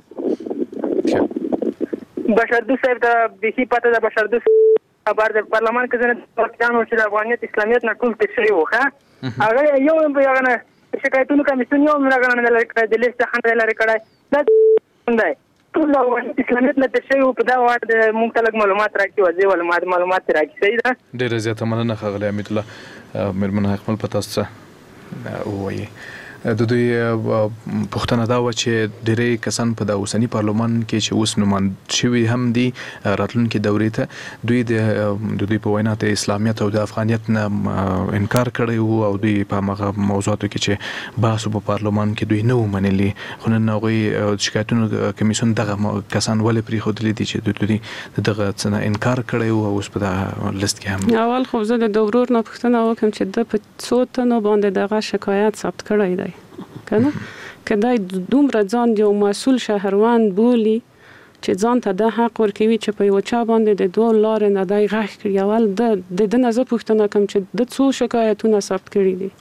[SPEAKER 8] بشردوست صاحب ته بیخي پته ده. بشردوست خبر د پارلمان کې ځنه پاکستان چې د افغانیت اسلامیت نه ټول تیر شوي وو ښه. هغه یو هغه نه شکایتونو کمیسیون یو هغه نه لري کړی د لیست څخه لري کړی دا دی. ټول افغانیت اسلامیت نه تیر شوي وو. په دا وخت د موږ ته لږ معلومات راکړي وځي معلومات معلومات راکړي. صحیح ده.
[SPEAKER 5] ډېره زیاته مننه خغله حمیدالله. مېرمن خپل په تاسو ووایي. د دوی پوښتنه دا و چې ډېری کسان په د اوسني پارلمان کې چې اوس نوماند شوي هم دي راتلونکي دورې ته، دوی د دوی په وینا د اسلامیت او د افغانیت نه انکار کړی وو او دوی په هغه موضوعاتو کې چې بحث په پارلمان کې دوی نه و منلي. خو نن هغوی شکایتونو کمیسیون دغه کسان ولې پرېښودلي دي چې دوی دغه څه نه انکار کړی وو او اوس په دغه لیست کې هم.
[SPEAKER 6] اول خو زه د ورور نه پوښتنه وکړم چې د په څو تنو باندې دغه شکایت ثبت کړی دی کنه که دای دومره ځان یو مسئول شهروند بولی چې ځان ته د حق ورکوي چې په یو چا باندې د دوه لارې نه دی غږ کړي. اول د د نه زه پوښتنه کوم چې د څو شکایتونه ثبت کړي دي.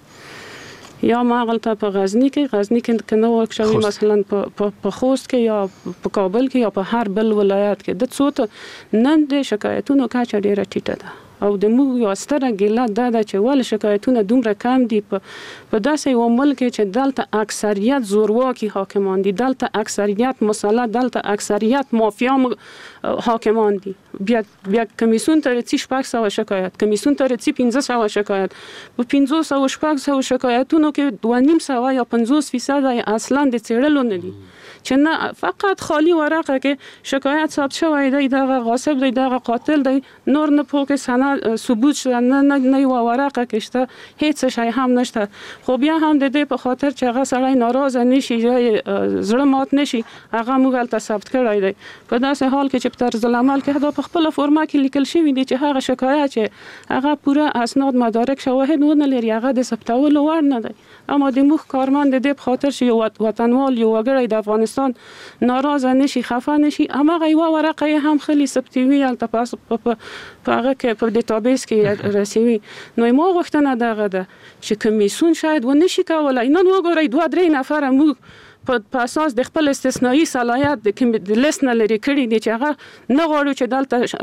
[SPEAKER 6] یا ما هغلته په غزني کې غزني کې که نه ورکشوي مثلا په خوست کې یا په کابل کې یا په هر بل ولایت کې د څو ته نن د شکایتونو کچه ډېره ټیټه ده. او د موږ یو ستره ګیله دا ده چې ولې شکایتونه دومره کم دي په داسې یو ملک کې چې دلته اکثریت زورواکي حاکمان دي، دلته اکثریت مسلط، دلته اکثریت مافیا حاکمان دي. بیا بیا کمیسیون ته رسي شپږ سوه شکایت، کمیسیون ته رسي پنځه سوه شکایت. په پنځه سوه شپږ سوه شکایتونو کې دوه نیم سوه یا پنځوس فیصد اصلا د څېړلو نه دي چې نه فقط خالی ورقه کې شکایت ثبت شوی دی دغه غاصب دی دغه قاتل دی، نور نه پوکې سند ثبوت شده، نه نه نه یوه ورقه کې شته، هیڅ شی هم نشته. خو بیا هم د دې په خاطر چې هغه سړی ناراضه نشي یا زړه مات نشي هغه موږ هلته ثبت کړی دی. په داسې حال کې چې په طرز العمل کې دا په خپله فورمه کې لیکل شوي دي چې هغه شکایت چې هغه پوره اسناد مدارک شواهد ونه لري هغه د ثبتولو وړ نه دی. اما د موږ کارمند د دې په خاطر چې یو وطنوال یو وګړی د افغانستان ناراضه نشي خفه نشي هماغه یوه ورقه یې هم خلی ثبتوي هلته په هغه کې په ډیټابیس کې رسوي. نو ما غوښتنه دغه ده چې کمیسیون شاید ونشي کولی. نن وګورئ دوه درې نفره موږ په اساس د خپل استثنایی صلاحیت د لیست نه لرې کړي دي چې هغه نه غواړو چې دلته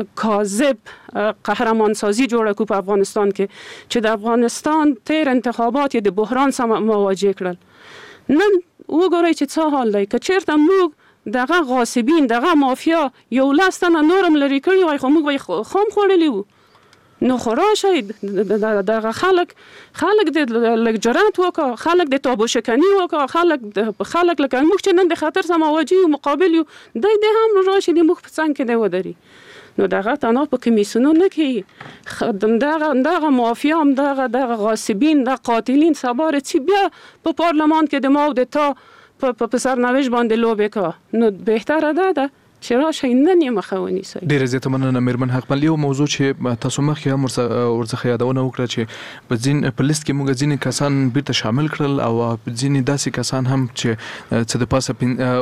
[SPEAKER 6] کاذب قهرمان سازي جوړه کړو په افغانستان کې چې د افغانستان تیر انتخابات یې د بحران سره مواجه کړل. نن وګورئ چې څه حال دی. که چېرته موږ دغه غاصبین دغه مافیا یو لس تنه نورم لرې کړي وای خو موږ به یې خام خوړلي وو. نو خو راشئ دغه خلک خلک د لږ جرأت وکړه، خلک د تابو شکني وکړه، خلک خلک لکه موږ چې نن د خطر سره مواجه یو مقابل یو دی دی هم راشي د موږ په څنګ کې دی ودري. نو دغه تنها په کمیسیونو نه کوي دغه دغه مافیا هم دغه دغه غاصبین د قاتلین سبا رسي بیا په پارلمان کې د ما او د تا په سرنوشت باندې لوبې کوه. نو بهتره ده ده چې راشئ نن یې مخه ونیسئ.
[SPEAKER 5] ډېره زیاته مننه مېرمن حقمل. یو موضوع چې تاسو مخکې هم ورڅخه یادونه وکړه چې په ځین په لیست کې موږ ځینې کسان بیرته شامل کړل او ځینې داسې کسان هم چې څه د پاسه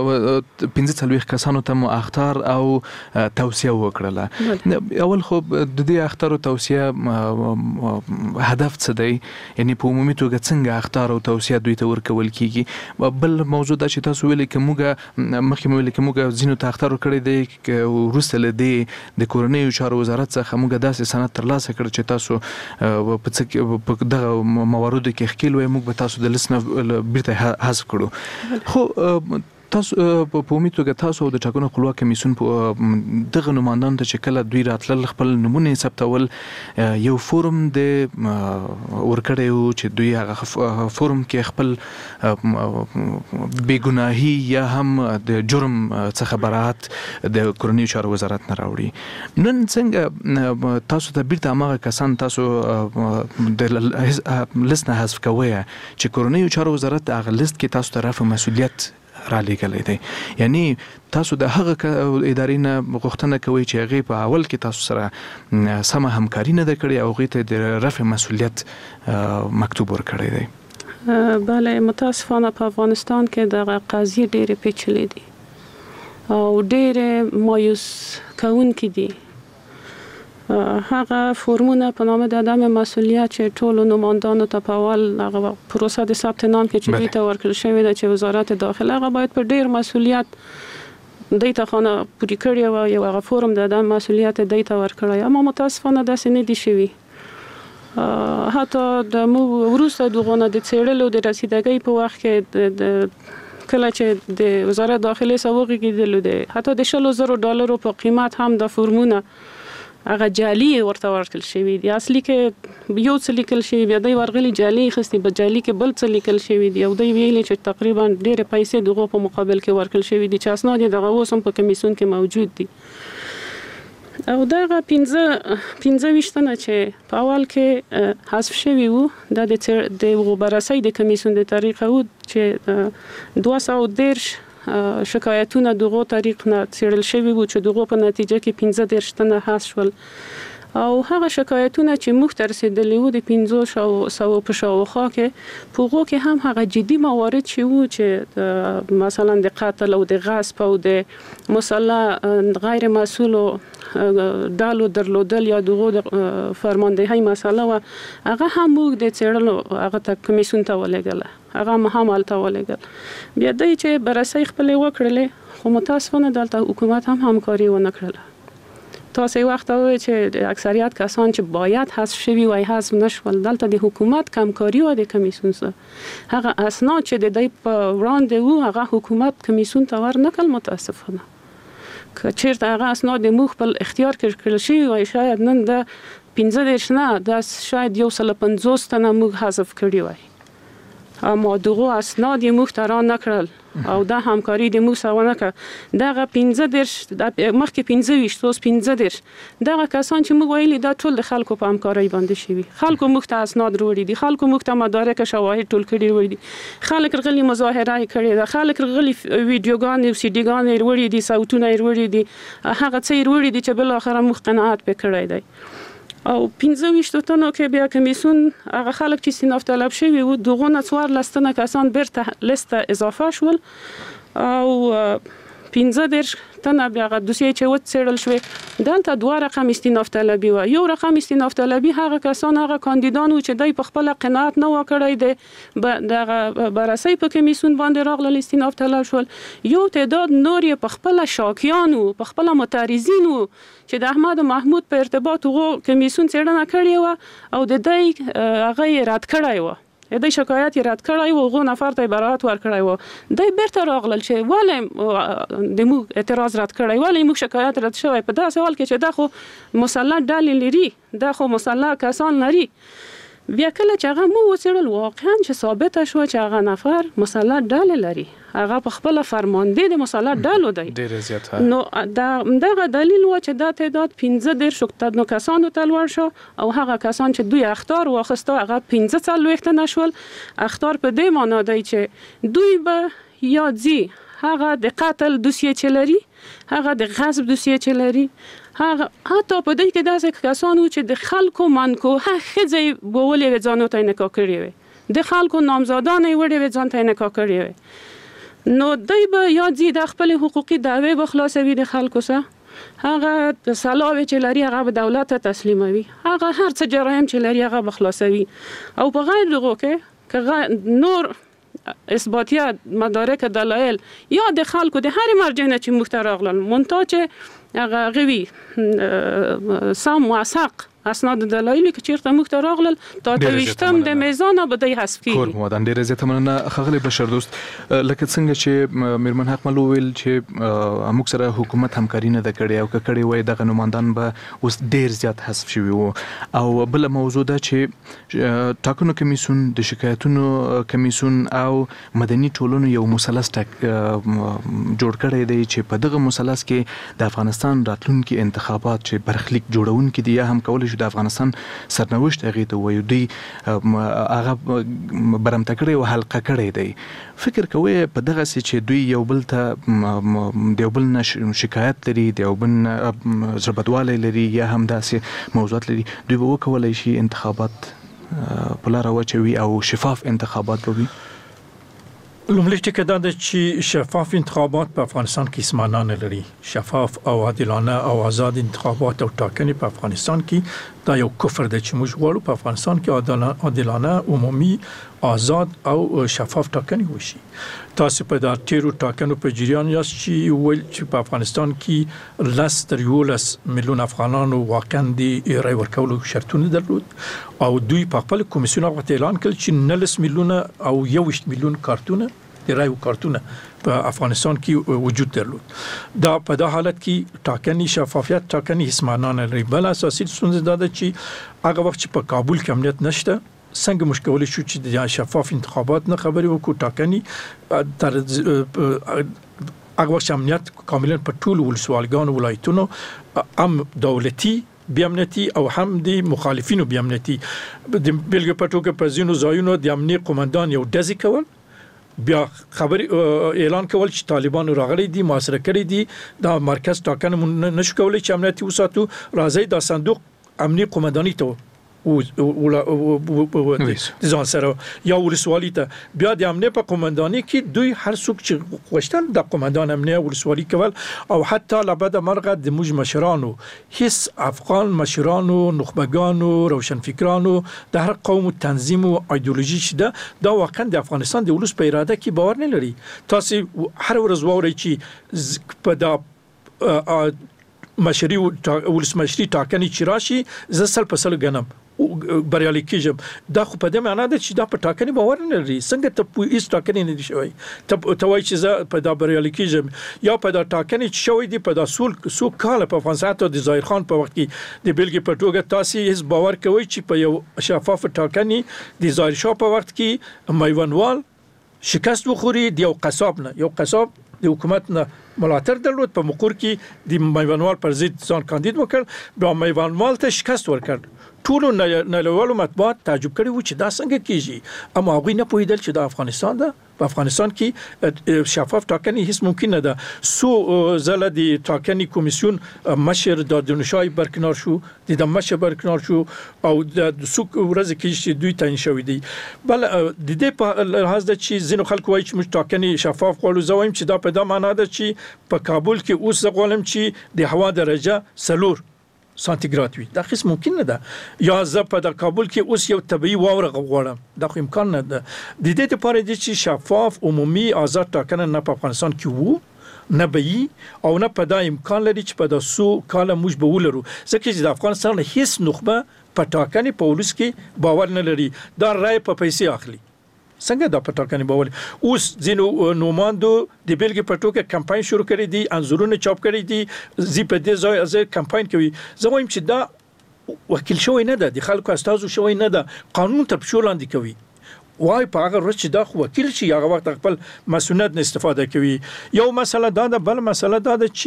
[SPEAKER 5] پنځه څلوېښت کسانو ته مو اخطار او توصیه وکړله. اول خو د دې اخطار او توصیه هدف څه دی؟ یعنې په عمومي توګه څنګه اخطار او توصیه دوی ته ورکول کیږي؟ بل موضوع دا چې تاسو ویلې که موږ مخکې مو ویلې که موږ ځینو ته اخطار ورکړی کړی دی وروسته له دې د کورنیو چارو وزارت څخه موږ داسې سند ترلاسه کړ چې تاسو په څه په دغه مواردو کې ښکیل وای، موږ به تاسو د لیست نه بیرته حذف کړو. خو تاسو په امید توګه تاسو د ټاکنو خپلواک کمیسیون دغه نمائندانو ته چې کله دوی راتلل خپل نمونه ثبتول یو فورم د ورکړی و چې دوی هغه فورم کې خپل بېګناهي یا هم د جرم څخه براءت د کورنیو چارو وزارت نه راوړي. نن څنګه تاسو ته بیرته هماغه کسان تاسو د لیست نه حذف کوئ چې کورنیو چارو وزارت هغه لیست کې تاسو ته رفع مسؤلیت را لېږلی دی؟ یعنی تاسو د هغه ادارې نه غوښتنه کوئ چې هغې په اول کې تاسو سره سمه همکاري نه ده کړې او هغې ته د رفع مسؤلیت مکتوب ورکړی دی.
[SPEAKER 6] بله، متاسفانه په افغانستان کې دغه قضیې ډېرې پیچلې دي او ډېرې مایوس کوونکي دي. هغه فورمونه په نامه د عدم مسؤلیت چې ټولو نمایندانو ته په اول هغه پروسه د ثبت نام کې چې دوی ته ورکړل شوې ده چې وزارت داخله هغه باید په ډېر مسؤلیت دوی ته خانه پورې کړې وه، یو هغه فورم د عدم مسؤلیت دوی ته ورکړی، اما متاسفانه داسې نه دي شوي. حتی د موږ وروسته د هغو نه د څېړلو د رسیدګۍ په وخت کې د کله چې د وزارت داخلې څخه وغږېدلو دی، حتی د شلو زرو ډالرو په قیمت هم د فورمونه هغه جعلي ورته ورکړل شوي دي. اصلي کې یو څه لیکل شوي، بیا دوی ورغلي جعلي اخیستي، په جعلي کې بل څه لیکل شوي دي او دوی ویلي چې تقریبا ډېرې پیسې د هغو په مقابل کې ورکړل شوي دي چې اسناد یې دغه اوس هم په کمیسیون کې موجود دي. او دغه پنځه پنځه ویشت تنه چې په اول کې حذف شوي وو، دا د بررسۍ د کمیسیون د طریقه وو چې دوه سوه دېرش شکایتونه دغه طریق نه څېړل شوي وو چې دغه په نتیجه کې پنځه دېرش تنه حذف شول. او هغه شکایتونه چې موږ ته رسېدلي وو د پنځو سوو په شاوخوا کې، په هغو کې هم هغه جدي موارد چې وو چې مثلا د قتل او د غصب او د مسلح غیر مسؤلو ډالو درلودل یا دغه فرماندهۍ مسله وه، هغه هم موږ د څېړلو هغه ته کمیسیون ته ولېږله، هغه هم هلته ولېږل. بیا دوی چې بررسۍ خپلې وکړلې، خو متاسفانه دلته حکومت هم همکاري ونه کړله. تاسو یو وخت وایي چې اکثریت کسان چې باید حذف شوي وای حذف نشول، دلته د حکومت کمکاري و د کمیسیون سره. هغه اسناد چې د دوی په وړاندې وو هغه حکومت کمیسیون ته ورنکړل. متاسفانه که چېرته هغه اسناد د موږ خپل اختیار کې کړل شوي وای، شاید نن د پنځه دېرش نه دا شاید یو سل پنځوس تنه موږ حذف کړي وای، اما دغه اسناد یې موږ ته را نه کړل او دا همکاري د موږ سره ونه کړه. دغه پنځه دېرش مخکې پنځه ویشت اوس پنځه دېرش دغه کسان چې موږ ویلي دا ټول د خلکو په همکارۍ باندې شوي. خلکو موږ ته اسناد وروړي دي، خلکو موږ ته مدارک شواهد ټول کړي وروړي دي، خلک رغلي مظاهره یې کړې ده، خلک رغلي ویډیوګانې او سیډیګانې یې وروړي دي، صوتونه یې وروړي دي، هغه څه یې وروړي دي چې بالاخره موږ قناعت پرې کړی دی. او پنځه ویشت تنو کې بیا کمیسیون هغه خلک چې استیناف طلب شوي وو دغه نه څوارلس تنه کسان بیرته لیست ته اضافه شول او پنځه دېرش تنه بیا هغه دوسیې چې وڅېړل شوې، دلته دوه رقم استیناف طلبي وه. یو رقم استیناف طلبي هغه کسان هغه کاندیدان وو چې دوی په خپله قناعت نه و کړی دی، دغه بررسۍ په کمیسیون باندې راغلل استیناف طلب شول. یو تعداد نور یې په خپله شاکیان وو، په خپله معترضین وو چې د احمد محمود په ارتباط هغو کمیسیون څېړنه کړې وه او د دوی هغه یې رد کړی وه، دوی شکایت یې رد کړی و، هغو نفر ته یې براءت ورکړی و. دوی بیرته راغلل چې ولې د موږ اعتراض رد کړی، ولې موږ شکایت رد شوی، په داسې حال کې چې دا خو مسلح ډلې لري، دا خو مسلح کسان لري. بیا کله چې هغه مو وڅېړل واقعا چې ثابته شوه چې هغه نفر مسلح ډلې لري، هغه په خپله فرمانده د مسلح ډلو دی، نو دغه دلیل و چې دا تعداد پنځه دېرشو تنو کسانو ته لوړ شو او هغه کسان چې دوی اخطار واخیسته هغه پنځه څلوېښت تنه شول. اخطار په دې معنا دی چې دوی به یا ځي هغه د قتل دوسیه چې لري، هغه د غصب دوسیه چې لري، هغه حتی په دې کې داسې کسان وو چې د خلکو منکوحه ښځې بولې وې ځانو ته یې نکاح کړې وې، د خلکو نامزادانې یې وړې وې ځان ته یې نکاح کړې وې. نو دوی به یا ځي د خپلې حقوقي دعوې به خلاصوي د خلکو سره، هغه د سلاوې چې لري هغه به دولت ته تسلیموي، هغه هر څه جرایم چې لري هغه به خلاصوي. او په غیر دغو کې که نور اثباتیه مدارک دلایل یا د خلکو د هر مرجع نه چې موږ ته راغلل مونږ چې هغه غوي سم موثق اسناد دلایلی که چیرته موږ ته راغلل تا تویشتم د میزان به دی حذف کیږي
[SPEAKER 5] کور مودان ډیره زیاته مننه خغلی بشر دوست لکه څنګه چې میرمن حق ملو ویل چې موږ سره حکومت همکاري نه د کړې او که کړې وای دغه نوماندان به اوس ډیر زیات حذف شوي وو او بل موضوع ده چې ټاکنو کمیسیون د شکایتونو کمیسیون او مدني ټولنو یو مثلث جوړ کړی دی چې په دغه مثلث کې د افغانستان راتلونکي انتخابات چې برخلیک جوړونکي دي یا هم کولای د افغانستان سرنوشت هغه ته وایو دی هغه برمته کړی او حلقه کړی دی فکر کوي په دغه سي چې دوی یو بل ته دیو بل شکایت لري دیو بل زربدواله لري یا هم داسې موضوعات لري دوی به وکولای شي انتخابات په لار واچوي او شفاف انتخابات وي
[SPEAKER 7] لومړی ټکی دا ده چې شفاف انتخابات په افغانستان کې هیڅ معنا نه لري. شفاف او عادلانه او آزاد انتخابات او ټاکنې په افغانستان کې دا یو کفر دی چې موږ غواړو په افغانستان کې عادلانه عمومي آزاد او شفاف ټاکنې وشي. تاسو په دا تیرو ټاکنو په جریان یاست چې ویل چې په افغانستان کې لس تر یولس میلیون افغانانو واقعا د رای ورکولو شرطونه درلود او دوی په خپل کمیسیون هغه اعلان کړ چې نولس میلیون او یوویشت میلیون کارتونه د رای کارتونه په افغانستان کې وجود درلود. دا په دا حالت کې ټاکنې شفافیت ټاکنې هیڅ معنا نه لري. بل اساسي ستونزه دا ده چې هغه وخت چې په کابل کې امنیت نشته څنګه مشکل شو چې د شفاف انتخابات نه خبري وکړو ټاکنې تر هغه وخت امنیت کاملا په ټول ولسوالګانو ولایتونو ام دولتي بیامنیتي او هم د مخالفینو بیامنیتي د بلګ پټوګه په زینو ځایونو د امنیت قومندان یو دزي کول بیا خبر اعلان کول چې طالبان راغلي دي محاصره کړي دي دا مرکز ټاکنه نشو کولای چې امنیتي وساتو راځي دا صندوق امنیت قومنداني ته او ځان سره یا ولسوالي ته بیا د امنیت په قومنداني کې دوی هر څوک چې خوشتل د قومندان امنیت ولسوالي کول او حتی لبد مرغه د موج مشرانو هیڅ افغان مشرانو نخبگانو روشنفکرانو د هر قوم تنظیم او ایدئولوژي شته دا واقعا د افغانستان د ولس په اراده کې باور نه لري. تاسو هر ورځ ووري چې په دا مشري ولسمشري ټاکنې چې راشي زه سل په سل غنم بریالي کېږم. دا خو په دې معنی ده چې دا په ټاکنې باور نه لري. څنګه ته په هیڅ ټاکنې نه دي شوی ته ته وایي چې زه په دا بریالي کېږم یا په دا ټاکنې چې شوی دي په دا سول سو کال په افغانستان د ظاهر خان په وخت کې د بلګي په توګه تاسو هیڅ باور کوي چې په یو شفاف ټاکنې د ظاهر شاه په وخت کې میوانوال شکست وخوري د یو قصاب نه یو قصاب د حکومت نه ملاتړ درلود په مقر کې د میوانوال پر ضد ځان کاندید وکړ بیا میوانوال ته شکست ورکړ. ټولو نړیوالو مطبوعات تعجب کړي و چې دا څنګه کیږي اما هغوی نه پوهیدل چې د افغانستان ده په افغانستان کې شفاف ټاکنې هیڅ ممکن نه ده. سو زله د ټاکنې کمیسیون مشر د دنشای برکنار شو د مشر برکنار شو او د سو ورځ کې چې دوی تعین شوی دی. بل د دې په لحاظ د چې زینو خلکو وایي چې موږ ټاکنې شفاف غواړو زه وایم چې دا په دا معنا ده چې په کابل کې اوس غواړم چې د هوا درجه سلور سانتیګراد وي. دا هیڅ ممکن نه ده. یا زه په د کابل کې اوس یو طبيعي واوره غواړم دا خو امکان نه ده. د دې لپاره چې شفاف عمومي آزاد ټاکنه نه په افغانستان کې وو نه به او نه په دا امکان لري چې په د سو کاله موږ به ولرو ځکه چې د افغانستان هیڅ نخبه په ټاکنې په ولس کې باور نه لري. دا رای په پیسې اخلي څنګه دا پټاکنې باور اوس ځینو نوماندو د بیلګې په توګه کمپاین شروع کړی دي انځورونه چاپ کړی دي زی په دې ځای از کمپاین کوي. زه وایم چې دا وکیل شوی نه ده د خلکو استازو شوی نه ده قانون تر پښو لاندې کوي وای په هغه ورځ چې دا خو وکیل شي هغه وخت خپل مسؤلیت نه استفاده کوي. یو مسله دا ده بل مسله دا ده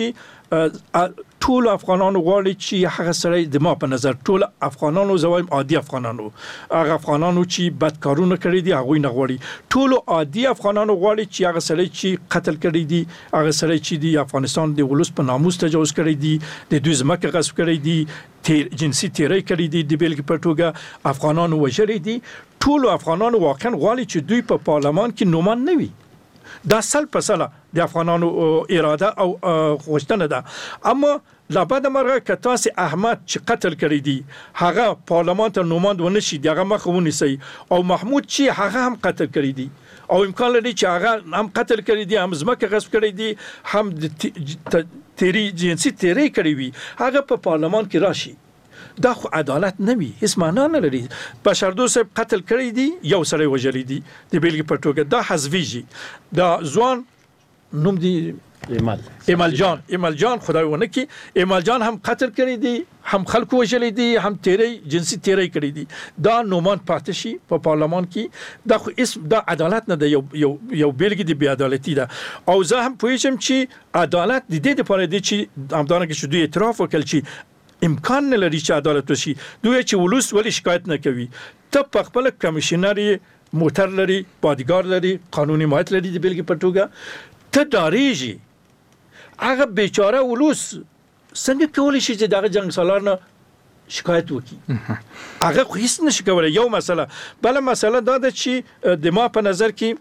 [SPEAKER 7] چې ټول افغانانو غواړي چې هغه سره د ما په نظر ټول افغانانو زوایم عادي افغانانو هغه افغانانو چې بدکارونه کړی دي هغه نه غواړي ټول عادي افغانانو غواړي چې هغه سره چې قتل کړی دي هغه سره چې د افغانستان د ولس په ناموس تجاوز کړی دي د دوی ځمکه غصب کړی دي تیر جنسي تیری کړی دي د بیلګې په توګه افغانانو وژلي دي. ټول افغانانو واقعا غواړي چې دوی په پارلمان کې نومان نه وي. دا سل په سل د افغانانو اراده او غوښتنه ده. اما لابد مرغه که تاسو احمد چې قتل کړی دی هغه پارلمان ته نوماند ونه شي دغه مخ ونیسي او محمود چې هغه هم قتل کړی دی او امکان لري چې هغه هم قتل کړی دي، هم ځمکه غصب کړی دي، هم د تیری جنسي تیری کړی وي، هغه په پارلمان کې راشي. دا خو عدالت نه وي، هیڅ معنا نه لري. بشردوست صاحب قتل کړی دي، یو سړی وژلی دي د بیلګې په توګه، دا حذفیږي. دا ځوان نوم دی ایمل ایمل جان ایمل جان خدای ونه کی، ایمل جان هم قتل کړی دي، هم خلک وژلی دي، هم تیری جنسي تیری کړی دي. دا نومان پاتې شي په پارلمان کې. دا خو اسم دا عدالت نه ده، یو یو یو بیلګې د بې عدالتي ده. او زه هم پوهیږم چې عدالت د دې لپاره دی چې همدارنګه چې دوی اعتراف وکړي چې امکان نه لري چې عدالت وشي. دوی چې ولوس ولې شکایت نه کوي؟ ته په خپل کمیشنر موټر لري، بادیګارد لري، قانوني حمایت لري د بیلګې په توګه، ته ډاریږي. هغه بیچاره ولوس څنګه کولی شي چې دغه جنگ سالار نه شکایت وکړي؟ هغه خو هیڅ نشي کولی. یو مسله. بله مسله دا ده چې د ما په نظر کې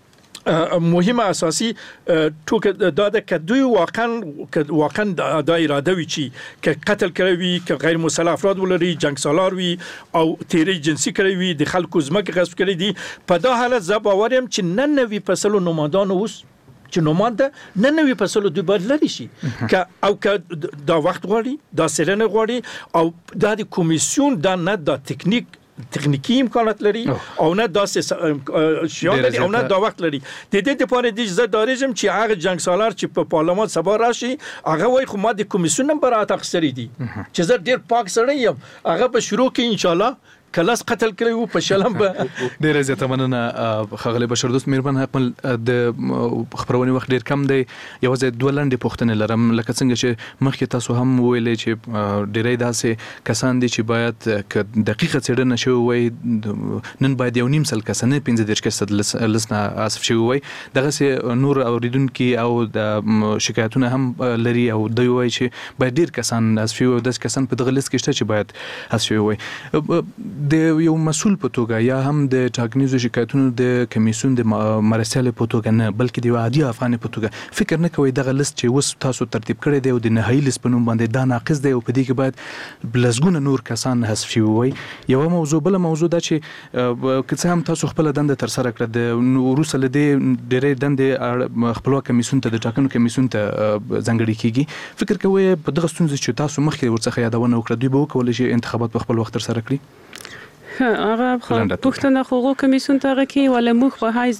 [SPEAKER 7] مهمه اساسي ټوکه دا ده که دوی واقعا واقعا دا اراده وي چې که قتل کړی وي، که غیر مسلح افراد ولري، جنگ سالار وي او تیری جنسي کړی وي، د خلکو ځمکې غصب کړي دي، په دا حالت زه باور یم چې نن نوي فصلو نمادان اوس چې نومانده نه نوي فصلو دوی باید لري شي، که او که دا وخت غواړي، دا څېړنه غواړي، او دا د کمیسیون دا نه دا تکنیک تکنیکی امکانات لري او نه داسې شیان لري او نه دا وخت لري. د دې لپاره د زه داریږم چې هغه جنگ سالار چې په پارلمان سبا راشي، هغه وایي خو ما د کمیسیون هم برات اخیستلی دي چې زه ډېر پاک سړی یم. هغه به شروع کړي انشاءالله کلاس قتل کړی وو په شلم به.
[SPEAKER 5] ډېره زیاته مننه ښاغلی بشردوست. مهربان حکمل، د خپرونې وخت ډېر کم دی، یوازې دوه لنډې پوښتنې لرم. لکه څنګه چې مخکې تاسو هم وویلې چې ډېری داسې کسان دي چې باید که دقیقه څېړنه شوې وای، نن باید یو نیم سل کسه نه پنځه دېرش کسه لس نه حذف شوي وای. دغسې نور اوریدونکي او د شکایتونه هم لري او دوی وایي چې باید ډېر کسان حذف شوي وي، داسې کسان په دغه لیست کې شته چې باید حذف شوي وای. د یو مسؤل په توګه یا هم د ټاکنیزو شکایتونو د کمیسیون د مرستیال په توګه نه، بلکې د یو عادي افغان په توګه فکر نه کوئ دغه لیست چې اوس تاسو ترتیب کړی دی او د نهایي لیست په نوم باندې دا ناقص دی او په دې کې باید لسګونه نور کسان حذف شوي وای؟ یوه موضوع. بله موضوع دا چې که څه هم تاسو خپله دنده ترسره کړه، د وروسته له دې ډېرې دندې خپلواک کمیسیون ته د ټاکنو کمیسیون ته ځانګړې کیږي. فکر کوئ په دغه ستونزې چې تاسو مخکې ورڅخه یادونه وکړه، دوی به وکولی شي انتخابات په خپل وخت ترسره کړي؟
[SPEAKER 6] هغه پښتنه حقوق کمیسیون ته کې ولې موږ په حیث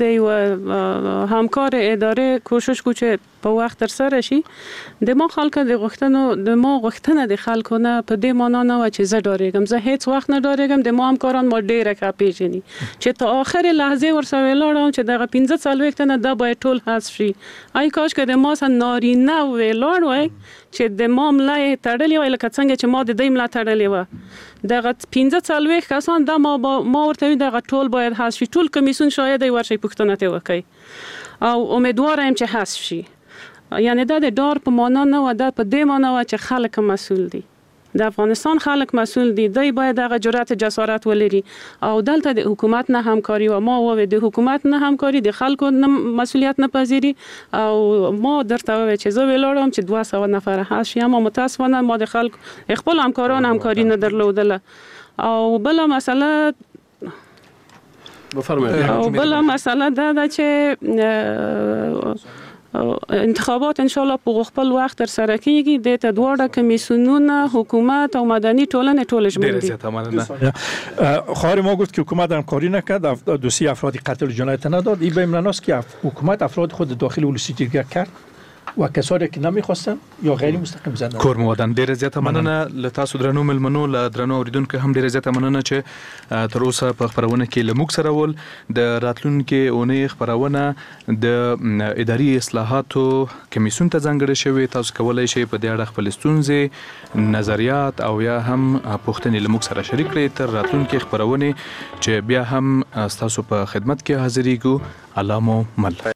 [SPEAKER 6] یو همکار اداره کوشش کو چې په وخت تر سره شي. د ما خلک د غوښتنو د ما غوښتنه د خلکو نه په دې معنا نه و چې زه ډارېږم، زه هیڅ وخت نه ډارېږم. د ما همکاران ما ډېره ښه پیژني چې تر آخر لحظې ورسره ولاړم چې دغه پنځه څلوېښت تنه دا باید ټول حذف شي. ای کاش که د ما سره نارینه ولاړ وای چې د ما ملا یې تړلې وای لکه څنګه چې ما د دوی ملا تړلې وه. دغه پنځه څلوېښت کسان دا ما ما ورته وي دغه ټول باید حذف شي. ټول کمیسیون شاید یې ورشي پوښتنه ترې وکړي او امیدواره یم چې حذف شي. یعنی دا د ډار په معنا نه و، دا په دې معنا و چې خلک مسؤل دي، د افغانستان خلک مسؤل دي، دوی باید هغه جرأت جسارت ولري او دلته د حکومت نه همکاري و ما ووی د حکومت نه همکاري د خلکو نه مسؤلیت نه پذیري او ما درته ووی چې زه ولاړم چې دوه سوه نفر حذف شي، اما متاسفانه ما د خلکو خپل همکاران همکاري نه درلودله. او بله مسئله او بله مسئله دا ده چې انتخابات ان شاء الله په خپل وخت تر سره کیږي. د ته دواړه کمیسیونونه، حکومت او مدني ټولنه ټول ژمن دي.
[SPEAKER 7] خواهر ما گفت که حکومت همکاری نکرد، دوسیه افرادی قتل جنایت نداد. این به این معناست که حکومت افراد خود داخل ولسی جرگه کرد و کسانی که نمیخواستن یا غیر مستقیم زندان
[SPEAKER 5] کور مودن. ډیره زیاته مننه له تاسو درنو ملمنو، له درنو اوریدونکو هم ډیره زیاته مننه چې تر اوسه په خبرونه کې له موږ سره ول. د راتلونکي اونۍ خبرونه د اداري اصلاحاتو کمیسیون ته ځانګړې شوې. تاسو کولی شئ په دې اړه خپل ستونزې، نظریات او یا هم پوښتنې له موږ سره شریک کړئ تر راتلونکي خبرونې چې بیا هم ستاسو په خدمت کې حاضرېږو. الله مو مل.